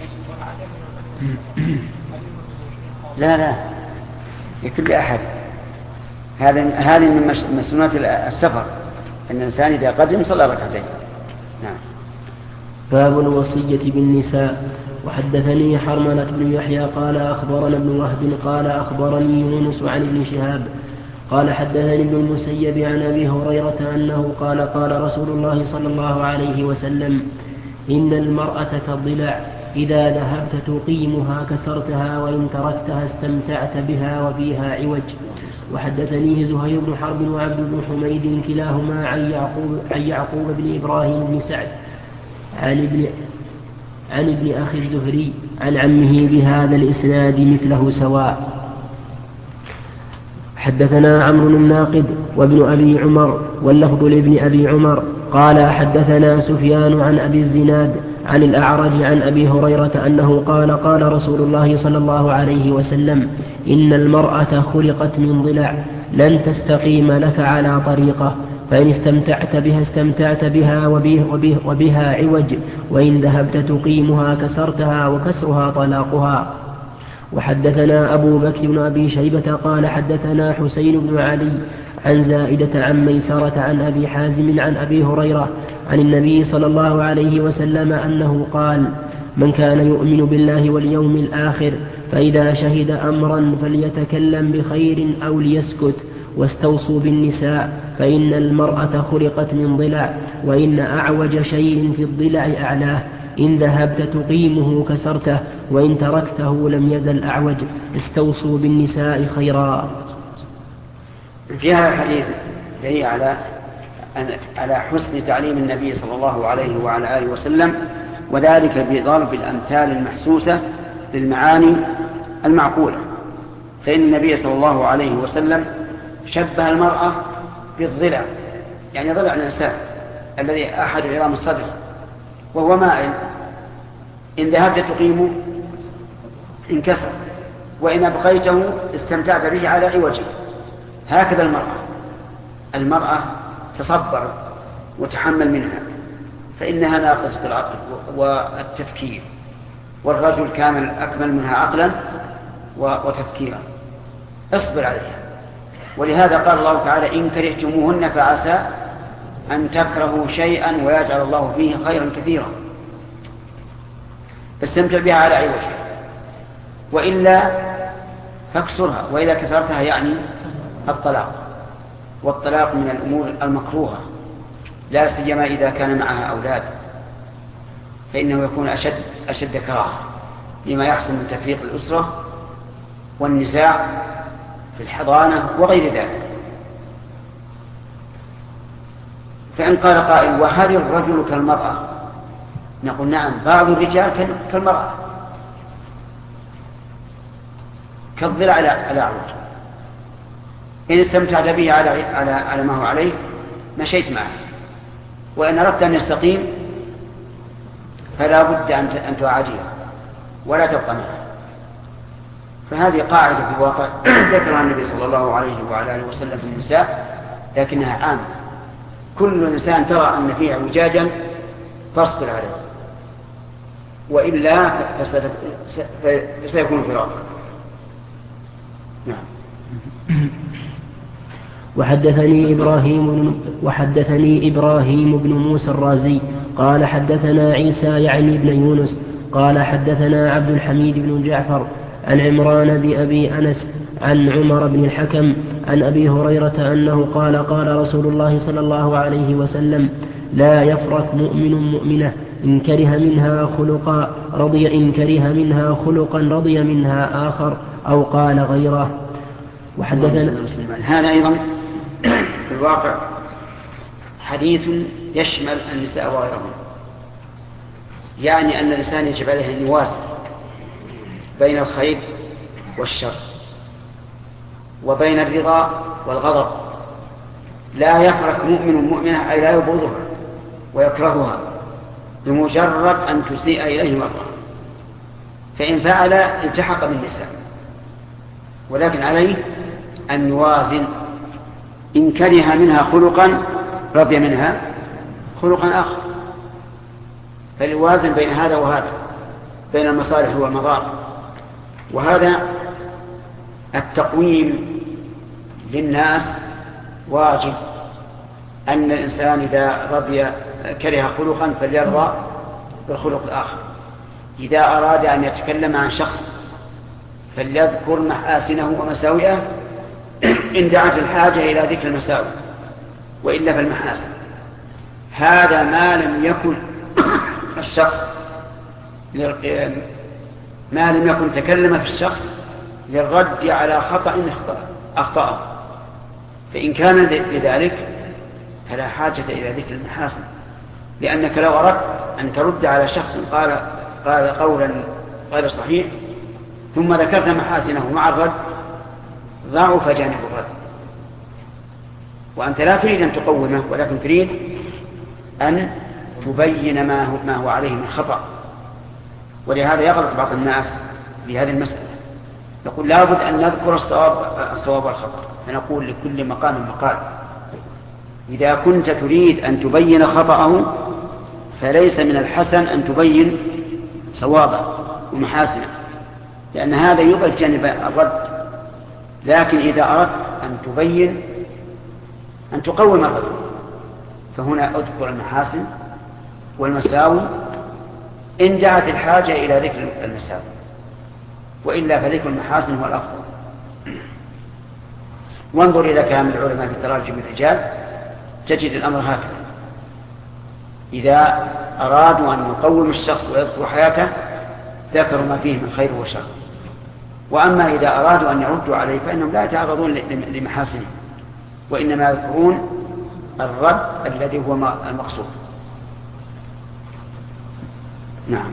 لا لا لكل أحد. هذا هذه من مسنونات السفر، أن الإنسان إذا قدم صلى ركعتين. نعم. باب الوصية بالنساء. وحدثني حرملة بن يحيى قال أخبرنا ابن وهب قال أخبرني يونس عن ابن شهاب قال حدثني ابن المسيب عن أبي هريرة أنه قال قال رسول الله صلى الله عليه وسلم: إن المرأة كالضلع، إذا ذهبت تقيمها كسرتها، وإن تركتها استمتعت بها وفيها عوج. وحدثنيه زهير بن حرب وعبد بن حميد كلاهما عن يعقوب, عن يعقوب بن إبراهيم بن سعد عن ابن, عن ابن أخي الزهري عن عمه بهذا الإسناد مثله سواء. حدثنا عمرو الناقد وابن أبي عمر واللفظ لابن أبي عمر قال حدثنا سفيان عن أبي الزناد عن الأعرج عن أبي هريرة أنه قال قال رسول الله صلى الله عليه وسلم إن المرأة خلقت من ضلع لن تستقيم لك على طريقة فإن استمتعت بها استمتعت بها وبه وبه وبها عوج وإن ذهبت تقيمها كسرتها وكسرها طلاقها. وحدثنا أبو بكر بن أبي شيبة قال حدثنا حسين بن علي عن زائدة عن ميسرة عن أبي حازم عن أبي هريرة عن النبي صلى الله عليه وسلم أنه قال من كان يؤمن بالله واليوم الآخر فإذا شهد أمرا فليتكلم بخير أو ليسكت واستوصوا بالنساء فإن المرأة خلقت من ضلع وإن أعوج شيء في الضلع أعلاه إن ذهبت تقيمه كسرته وإن تركته لم يزل أعوج استوصوا بالنساء خيرا. في هذا الحديث دليل على على حسن تعليم النبي صلى الله عليه وعلى آله وسلم، وذلك بضرب الأمثال المحسوسة للمعاني المعقولة. فإن النبي صلى الله عليه وسلم شبه المرأة بالضلع، يعني ضلع الإنسان الذي أحد عظام الصدر وهو مائل، إن ذهبت تقيمه انكسر وإن أبقيته استمتعت به على عوجه. هكذا المرأة المرأة تصبر وتحمل منها فإنها ناقصة العقل والتفكير، والرجل كامل أكمل منها عقلا وتفكيرا. اصبر عليها. ولهذا قال الله تعالى إن كرهتموهن فعسى أن تكرهوا شيئا ويجعل الله فيه خيرا كثيرا. استمتع بها على عوجها، وإلا فاكسرها، وإذا كسرتها يعني الطلاق. والطلاق من الأمور المكروهة لا سيما إذا كان معها أولاد، فإنه يكون أشد, أشد كراهة لما يحصل من تفريق الأسرة والنزاع في الحضانة وغير ذلك. فإن قال قائل وهل الرجل كالمرأة؟ نقول نعم، بعض الرجال كالمرأة كالضلع على عوج. إن استمتعت به على, على, على ما هو عليه مشيت معه، وإن أردت أن يستقيم فلا بد أن تعاديها ولا تبقى معه. فهذه قاعدة في الواقع ذكرها النبي صلى الله عليه وعلى آله وسلم في النساء، لكنها عامة. كل إنسان ترى أن فيه اعوجاجا فاصبر عليه، وإلا فسيكون فراقا. نعم. وحدثني إبراهيم وحدثني إبراهيم بن موسى الرازي قال حدثنا عيسى يعني بن يونس قال حدثنا عبد الحميد بن جعفر عن عمران بأبي أنس عن عمر بن الحكم عن أبي هريرة أنه قال قال رسول الله صلى الله عليه وسلم لا يفرق مؤمن مؤمنة إن كره منها خلقا رضي إن كره منها خلقا رضي منها آخر أو قال غيره. وحدثنا هذا أيضا في الواقع حديث يشمل النساء وغيرهم، يعني أن الإنسان يجب عليه أن يوازن بين الخير والشر وبين الرضا والغضب. لا يفرق مؤمن مؤمنة أي لا يبغضها ويكرهها بمجرد أن تسيء إليه مرة، فإن فعل التحق بالنساء، ولكن عليه أن يوازن. إن كره منها خلقا رضي منها خلقا آخر، فليوازن بين هذا وهذا، بين المصالح والمضار. وهذا التقويم للناس واجب، أن الإنسان إذا رضي كره خلقا فليرضى بالخلق الآخر. إذا أراد أن يتكلم عن شخص فليذكر محاسنه ومساوئه إن دعت الحاجة إلى ذكر المساوئ، وإلا فالمحاسن. هذا ما لم يكن الشخص ما لم يكن تكلم في الشخص للرد على خطأ أخطأه، فإن كان لذلك فلا حاجة إلى ذكر المحاسن، لأنك لو أردت أن ترد على شخص قال قال قولا غير صحيح ثم ذكرت محاسنه مع الرد ضعف جانب الرد، وأنت لا تريد أن تقومه ولكن تريد أن تبين ما هو, ما هو عليه من خطأ. ولهذا يغلط بعض الناس بهذه المسألة، يقول لابد أن نذكر الصواب, الصواب والخطأ، فنقول لكل مقام مقال. إذا كنت تريد أن تبين خطأه فليس من الحسن أن تبين صوابه ومحاسنه، لأن هذا يضعف جانب الرد. لكن إذا أردت أن تبين أن تقوم الرد فهنا أذكر المحاسن والمساوي إن دعت الحاجة إلى ذكر المساوي، وإلا فذكر المحاسن هو الأفضل. وانظر إلى كلام العلماء في تراجم الرجال تجد الأمر هكذا، إذا أرادوا أن يقوم الشخص ويذكر حياته ذكروا ما فيه من خير وشر، وأما إذا أرادوا أن يردوا عليه فإنهم لا يتعرضون لمحاسنه، وإنما يذكرون الرد الذي هو المقصود. نعم.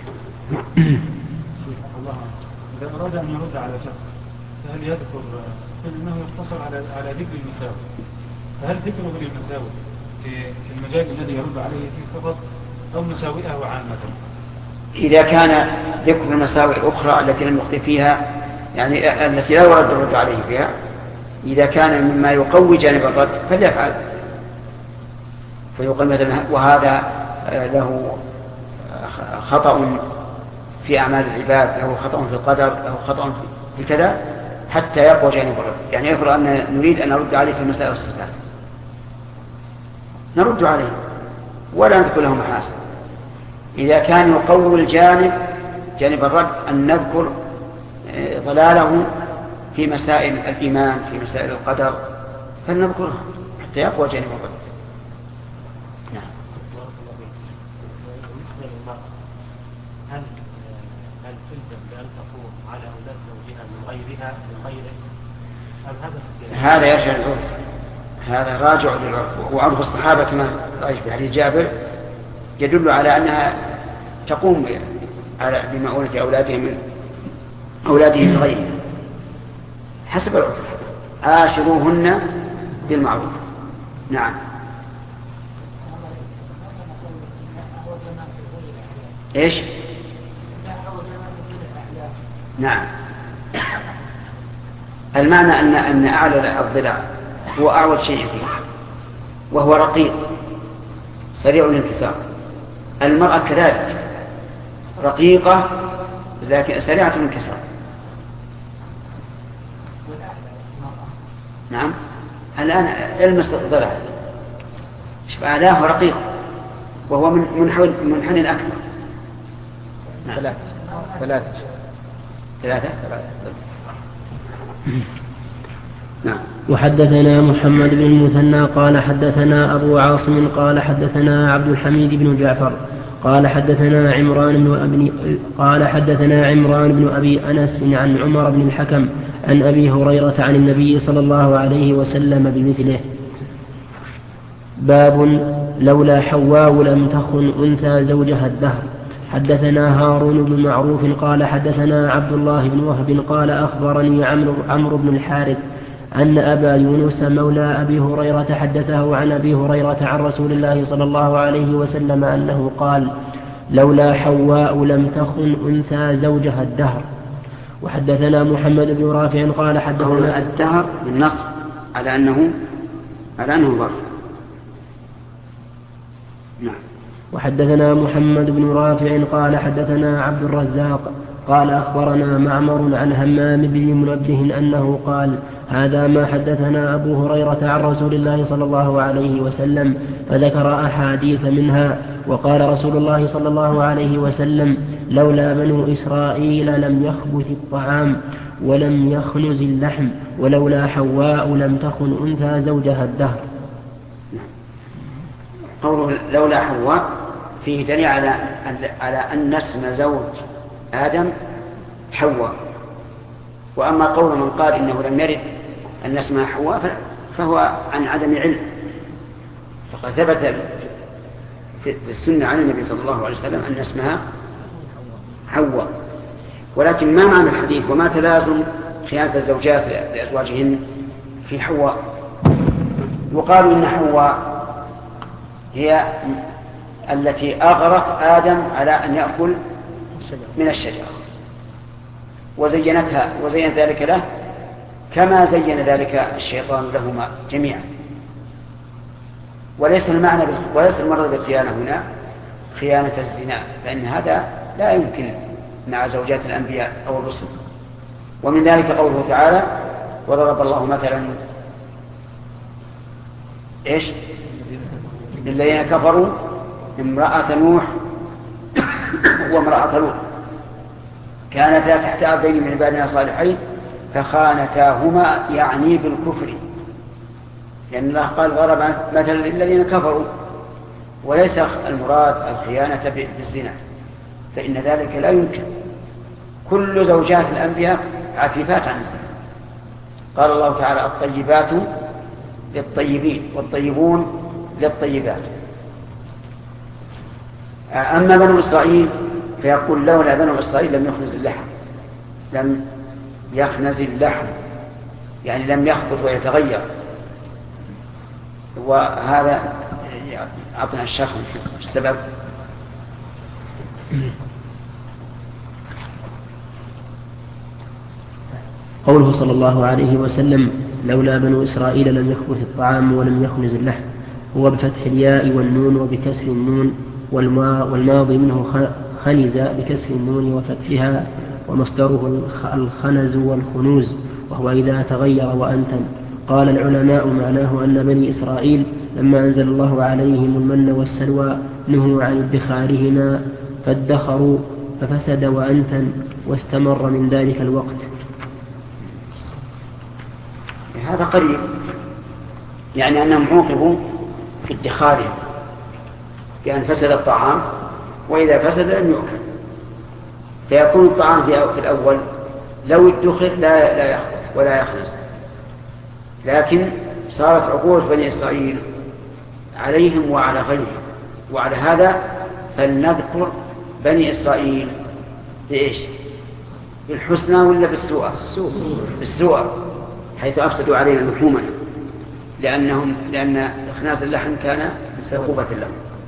الله إذا أراد أن يرد على شخص فهل يذكر أنه يقتصر على على ذكر المساوي، فهل ذكره للمساوي في المجال الذي يرد عليه فيه فقط أو مساوئه عامة؟ إذا كان ذكر المساوئ الأخرى التي لم يخطئ فيها، يعني التي لا يرد الرد عليه فيها، إذا كان مما يقوي جانب الرد فليفعل، فيقول مثلا وهذا له خطأ في أعمال العباد، له خطأ في القدر، له خطأ في كذا، حتى يقوى جانب الرد. يعني يفرض أن نريد أن نرد عليه في مسائل الصفات، نرد عليه ولا نذكر له محاسن. إذا كان يقوي الجانب جانب الرد أن نذكر ضلاله في مسائل الإيمان، في مسائل القدر، فلنذكرها حتى يقوى جانب الرد. نعم. هل هل تلزم بأن تقوم على أولاد زوجها من غيرها من غيره؟ هذا يرجع للعرف، هذا راجع للعرف، وعرف الصحابة كما رأيت في حديث جابر يدل على أنها تقوم على بمعونة أولادهم من أولادهم من غيرها حسب العرف. عاشروهن بالمعروف. نعم. ايش؟ نعم. المعنى أن أن أعلى الضلع هو أعوج شيء فيه، وهو رقيق سريع الانكسار. المرأة كذلك رقيقة لكن سريعة الانكسار. نعم. الآن المس الضلع أعلاه رقيق وهو من منحنى أكثر. نعم. ثلاثة ثلاثة ثلاثة نعم. وحدثنا محمد بن المثنى قال حدثنا أبو عاصم قال حدثنا عبد الحميد بن جعفر قال حدثنا عمران بن أبي قال حدثنا عمران بن أبي أنس عن عمر بن الحكم عن أبي هريرة عن النبي صلى الله عليه وسلم بمثله. باب لولا حواء لم تخن أنثى زوجها الدهر. حدثنا هارون بن معروف قال حدثنا عبد الله بن وهب قال أخبرني عمرو عمرو بن الحارث أن أبا يونس مولى أبي هريرة حدثه عن أبي هريرة عن رسول الله صلى الله عليه وسلم أنه قال لولا حواء لم تخن أنثى زوجها الدهر. وحدثنا محمد بن رافع قال حدثنا الدهر بالنصب على أنه على أنه ظرف. نعم. وحدثنا محمد بن رافع قال حدثنا عبد الرزاق قال أخبرنا معمر عن همام بن منبه أنه قال هذا ما حدثنا أبو هريرة عن رسول الله صلى الله عليه وسلم، فذكر أحاديث منها. وقال رسول الله صلى الله عليه وسلم لولا بنو إسرائيل لم يخبث الطعام ولم يخنز اللحم ولولا حواء لم تخن أنثى زوجها الدهر. قوله لولا حواء فيه دليل على على أن اسم زوج آدم حواء. وأما قول من قال إنه لم يرد أن اسمها حواء فهو عن عدم علم، فقد ثبت في السنة عن النبي صلى الله عليه وسلم أن اسمها حواء. ولكن ما معنى الحديث وما تلازم خيانة الزوجات لأزواجهن في حواء؟ وقالوا إن حواء هي التي أغرت آدم على أن يأكل من الشجرة وزينتها وزين ذلك له كما زين ذلك الشيطان لهما جميعا. وليس المعنى وليس المرض بالخيانة هنا خيانة الزنا، فإن هذا لا يمكن مع زوجات الأنبياء أو الرسل. ومن ذلك قوله تعالى: وضرب الله مثلا إيش للذين كفروا امرأة نوح وامرأة لوط كانتا تحت عبدين من عبادنا صالحين فخانتاهما، يعني بالكفر، لأن الله قال ضرب مثلا للذين كفروا، وليس المراد الخيانة بالزنا، فإن ذلك لا يمكن. كل زوجات الأنبياء عفيفات عن الزنا. قال الله تعالى: الطيبات للطيبين والطيبون للطيبات. أما بنو إسرائيل فيقول: لولا بنو إسرائيل لم يخنز اللحم، لم يخنز اللحم يعني لم يخبط ويتغير. وهذا أعطنا الشيخ السبب. قوله صلى الله عليه وسلم: لولا بنو إسرائيل لم يخبث الطعام ولم يخنز اللحم، هو بفتح الياء والنون وبكسر النون، والماضي منه خنز بكسر النون وفتحها، ومصدره الخنز والخنوز، وهو إذا تغير وأنتن. قال العلماء: معناه أن بني إسرائيل لما أنزل الله عليهم المن والسلوى نهوا عن ادخارهما فادخروا ففسد وأنتن، واستمر من ذلك الوقت. هذا قريب، يعني أنهم عوقبوا في ادخارهم بأن فسد الطعام، وإذا فسد لم يؤكل، فيكون الطعام في الأول لو ادخر لا لا يخلص ولا يخلص. لكن صارت عقوبة بني إسرائيل عليهم وعلى غيرهم، وعلى هذا فلنذكر بني إسرائيل بإيش؟ بالحسنى ولا بالسوء؟ بالسوء، حيث أفسدوا علينا لحومنا، لأنهم لأن إخناس اللحم كان عقوبة لهم.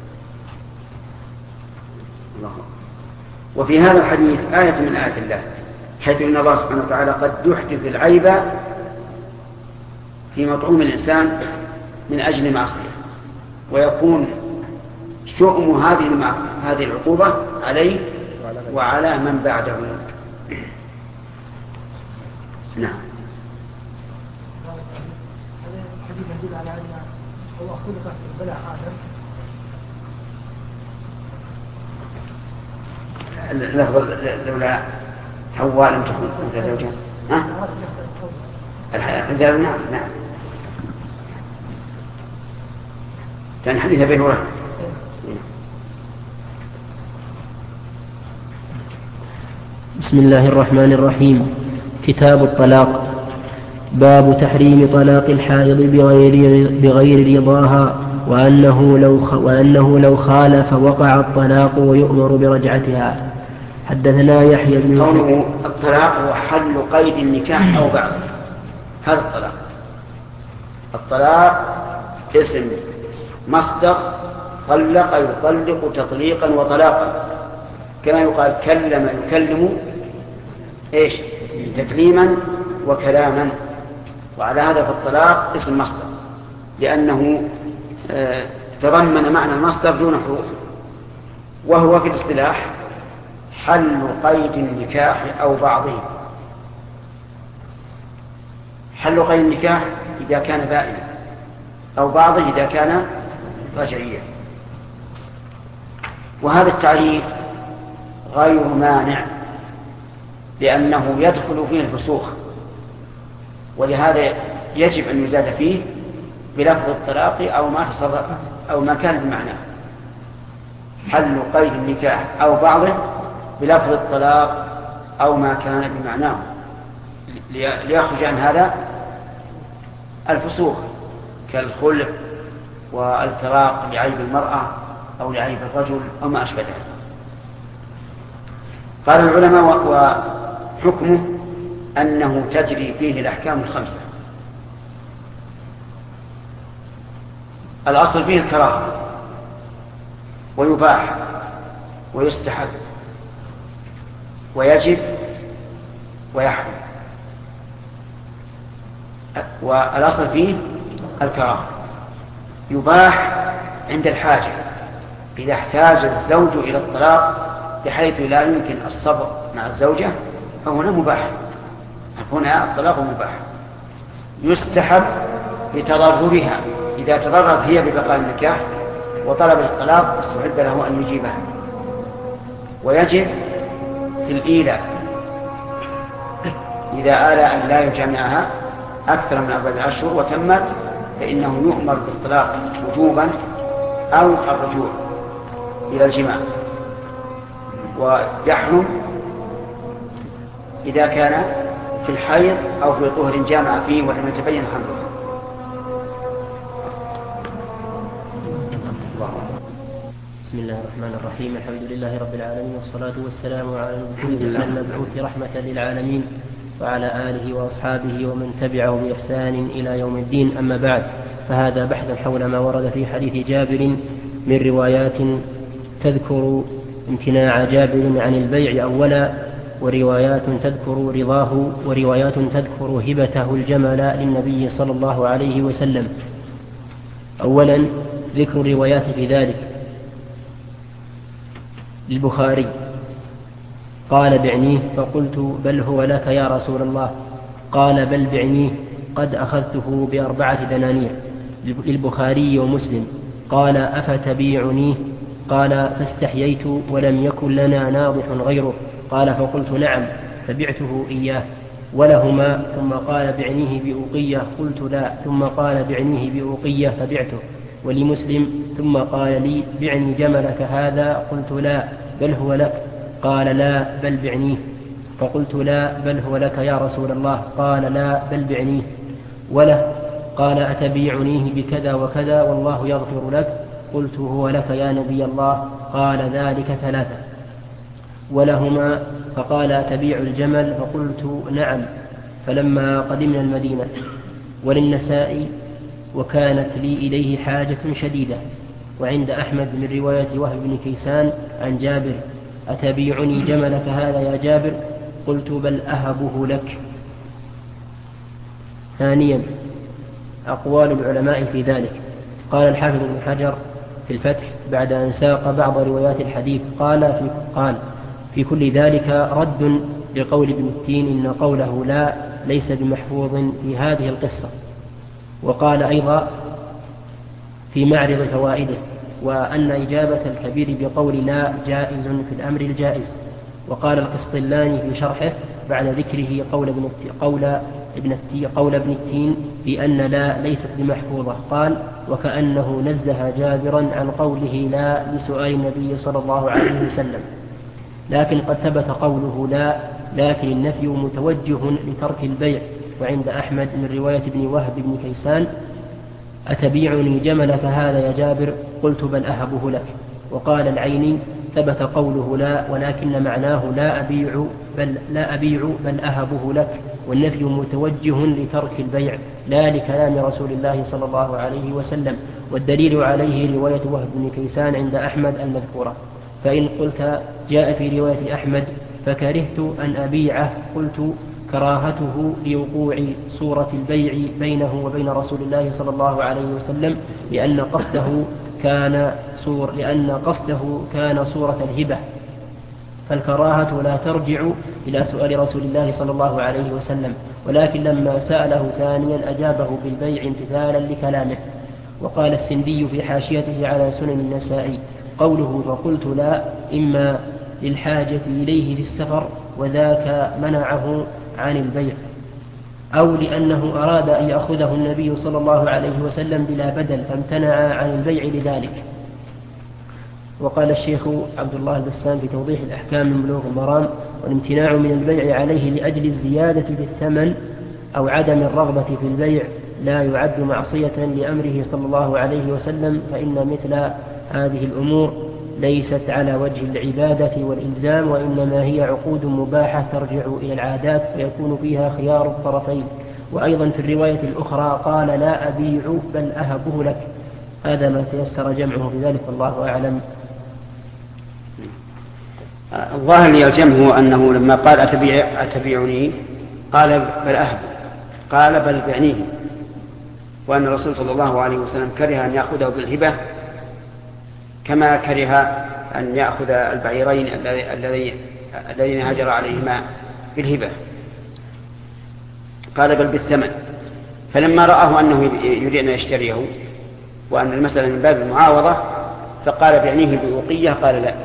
الله. وفي هذا الحديث آية من آيات الله، حيث إن الله سبحانه وتعالى قد يحدث العيب في مطعوم الإنسان من أجل معصية، ويكون شؤم هذه هذه العقوبة عليه وعلى من بعده. نعم. يدل على أن الله خلق بلا آدم. لفظ لولا حواء لم تكن أنت زوجها. ها؟ الحياة. نعم نعم. كان حديث أبي هريرة. بسم الله الرحمن الرحيم. كتاب الطلاق. باب تحريم طلاق الحائض بغير, بغير رضاها، وأنه لو, وأنه لو خالف وقع الطلاق ويؤمر برجعتها. حدثنا يحيى بن قوله الطلاق هو حل قيد النكاح أو بعض. هذا الطلاق. الطلاق اسم مصدر طلق يطلق تطليقا وطلاقا، كما يقال كلم يكلم ايش؟ تكليما وكلاما. وعلى هذا فالطلاق اسم مصدر، لأنه آه تضمن معنى المصدر دون حروف، وهو في الاصطلاح حل قيد النكاح أو بعضه. حل قيد النكاح إذا كان بائنا، أو بعضه إذا كان رجعيا. وهذا التعريف غير مانع، لأنه يدخل فيه الفسوخ، ولهذا يجب أن يزاد فيه بلفظ الطلاق أو ما تصرف أو ما كان بمعناه. حل قيد النكاح أو بعضه بلفظ الطلاق أو ما كان بمعناه، ليخرج عن هذا الفسوخ كالخلع والفراق لعيب المرأة أو لعيب الرجل أو ما أشبه ذلك. قال العلماء وحكمه أنه تجري فيه الأحكام الخمسة. الأصل فيه الكراهة ويباح ويستحب ويجب ويحرم، والأصل فيه الكراهة. يباح عند الحاجة، إذا احتاج الزوج إلى الطلاق بحيث لا يمكن الصبر مع الزوجة فهنا مباح، هنا الطلاق مباح. يستحب لتضررها، إذا تضررت هي ببقاء النكاح وطلب الطلاق استحب له أن يجيبها. ويجب في الإيلاء، إذا آل أن لا يجامعها أكثر من أربعة أشهر وتمت فإنه يؤمر بالطلاق وجوبا أو الرجوع إلى الجماع. ويحرم إذا كان في الحيض أو في طهر جامع فيه ولم يتبين حمله. بسم الله الرحمن الرحيم. الحمد لله رب العالمين، والصلاة والسلام على المبعوث رحمة للعالمين وعلى آله وأصحابه ومن تبعه بإحسان إلى يوم الدين. أما بعد، فهذا بحث حول ما ورد في حديث جابر من روايات تذكر امتناع جابر عن البيع أولا، وروايات تذكر رضاه، وروايات تذكر هبته الجمل للنبي صلى الله عليه وسلم. أولا ذكر الروايات في ذلك. للبخاري قال بعنيه، فقلت بل هو لك يا رسول الله، قال بل بعنيه قد أخذته بأربعة دنانير. للبخاري ومسلم قال أفتبيعنيه، قال فاستحييت ولم يكن لنا ناضح غيره، قال فقلت نعم فبعته إياه. ولهما ثم قال بعنيه بأوقية، قلت لا، ثم قال بعنيه بأوقية فبعته. ولمسلم ثم قال لي بعني جملك هذا، قلت لا بل هو لك، قال لا بل بعنيه، فقلت لا بل هو لك يا رسول الله، قال لا بل بعنيه. وله قال أتبيعنيه بكذا وكذا والله يغفر لك، قلت هو لك يا نبي الله، قال ذلك ثلاثة. ولهما فقال أتبيع الجمل، فقلت نعم، فلما قدمنا المدينة. وللنسائي وكانت لي إليه حاجة شديدة. وعند أحمد من رواية وهب بن كيسان عن جابر أتبيعني جملك هذا يا جابر، قلت بل أهبه لك. ثانيا أقوال العلماء في ذلك. قال الحافظ بن حجر في الفتح بعد أن ساق بعض روايات الحديث قال في, قال في كل ذلك رد لقول ابن التين إن قوله لا ليس بمحفوظ في هذه القصة. وقال أيضا في معرض فوائده وأن إجابة الكبير بقول لا جائز في الأمر الجائز. وقال القسطلاني في شرحه بعد ذكره قول ابن قول ابن قول ابن التين بأن لا ليست بمحفوظة، قال وكأنه نزه جابرا عن قوله لا لسؤال النبي صلى الله عليه وسلم. لكن قد ثبت قوله لا، لكن النفي متوجه لترك البيع. وعند أحمد من رواية ابن وهب بن كيسان أتبيعني جملك هذا يا جابر، قلت بل أهبه لك. وقال العيني ثبت قوله لا ولكن معناه لا أبيع بل, لا أبيع بل أهبه لك، والنفي متوجه لترك البيع لا لكلام رسول الله صلى الله عليه وسلم. والدليل عليه رواية وهب بن كيسان عند أحمد المذكورة. فإن قلت جاء في رواية أحمد فكرهت أن أبيعه، قلت كراهته لوقوع صورة البيع بينه وبين رسول الله صلى الله عليه وسلم، لأن قصده كان صور لأن قصده كان صورة الهبة، فالكراهة لا ترجع إلى سؤال رسول الله صلى الله عليه وسلم. ولكن لما سأله ثانيا أجابه بالبيع امتثالا لكلامه. وقال السندي في حاشيته على سنن النسائي قوله فقلت لا إما للحاجة إليه في السفر وذاك منعه عن البيع، أو لأنه أراد أن يأخذه النبي صلى الله عليه وسلم بلا بدل فامتنع عن البيع لذلك. وقال الشيخ عبد الله البسام في توضيح الأحكام من بلوغ المرام والامتناع من البيع عليه لأجل الزيادة في الثمن أو عدم الرغبة في البيع لا يعد معصية لأمره صلى الله عليه وسلم، فإن مثل هذه الأمور ليست على وجه العبادة والإلزام، وإنما هي عقود مباحة ترجع إلى العادات فيكون فيها خيار الطرفين. وأيضا في الرواية الأخرى قال لا أبيع بل أهبه لك. هذا ما تيسر جمعه في ذلك والله أعلم. الظاهر يلزمه أنه لما قال أتبيع أتبيعني قال بل أهب قال بل بعنيه، وأن الرسول صلى الله عليه وسلم كره أن يأخذه بالهبة كما كره أن يأخذ البعيرين الذين هجر عليهما بالهبة، قال بل بالثمن. فلما رآه أنه يريد أن يشتريه وأن المسألة من باب المعاوضة فقال بعنيه بوقية، قال لا.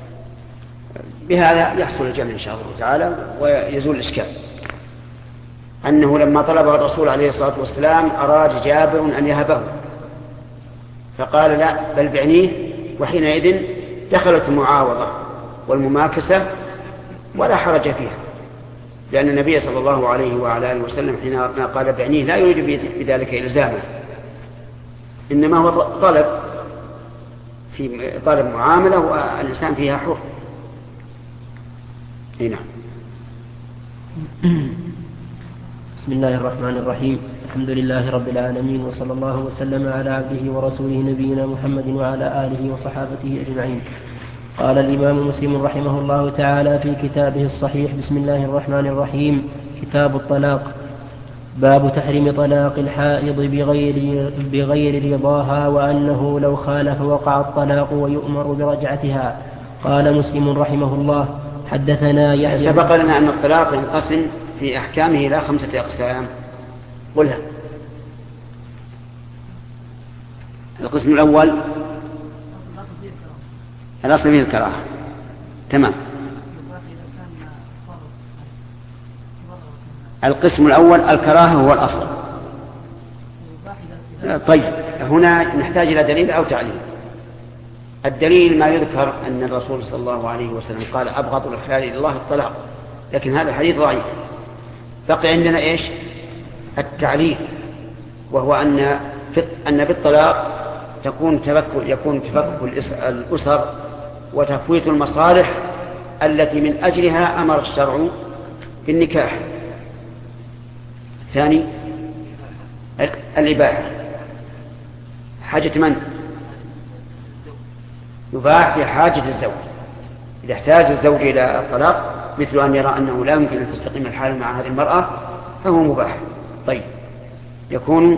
بهذا يحصل الجمع إن شاء الله تعالى ويزول الإشكال. أنه لما طلبه الرسول عليه الصلاة والسلام أراد جابر أن يهبه فقال لا بل بعنيه، وحينئذ دخلت المعاوضة والمماكسة ولا حرج فيها، لأن النبي صلى الله عليه وعلى آله وسلم حينما قال بعنيه لا يريد بذلك إلزامه، إنما هو طلب في طالب معاملة والإنسان فيها حر. هنا بسم الله الرحمن الرحيم. الحمد لله رب العالمين، وصلى الله وسلم على عبده ورسوله نبينا محمد وعلى آله وصحابته أجمعين. قال الإمام مسلم رحمه الله تعالى في كتابه الصحيح: بسم الله الرحمن الرحيم. كتاب الطلاق. باب تحريم طلاق الحائض بغير, بغير رضاها، وأنه لو خالف وقع الطلاق ويؤمر برجعتها. قال مسلم رحمه الله: حدثنا يحيى. سبق لنا أن الطلاق ينقسم في أحكامه إلى خمسة أقسام. قلها. القسم الأول الأصل فيه الكراهة. تمام. القسم الأول الكراهة هو الأصل. طيب هنا نحتاج إلى دليل أو تعليل. الدليل ما يذكر أن الرسول صلى الله عليه وسلم قال أبغض الحلال إلى الله الطلاق، لكن هذا الحديث ضعيف. بقي عندنا إيش؟ التعليل، وهو أن أن بالطلاق تكون تفكك يكون تفكك الأسر وتفويت المصالح التي من أجلها أمر الشرع بالنكاح. ثاني الإباحة. حاجة من؟ يباح في حاجة الزوج. إذا احتاج الزوج إلى الطلاق مثل أن يرى أنه لا يمكن أن تستقيم الحال مع هذه المرأة فهو مباح. طيب يكون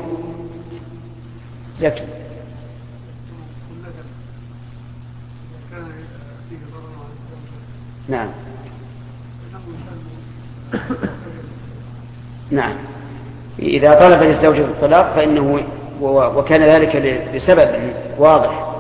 زكي. نعم نعم. إذا طلب للزوج الطلاق فإنه وكان ذلك لسبب واضح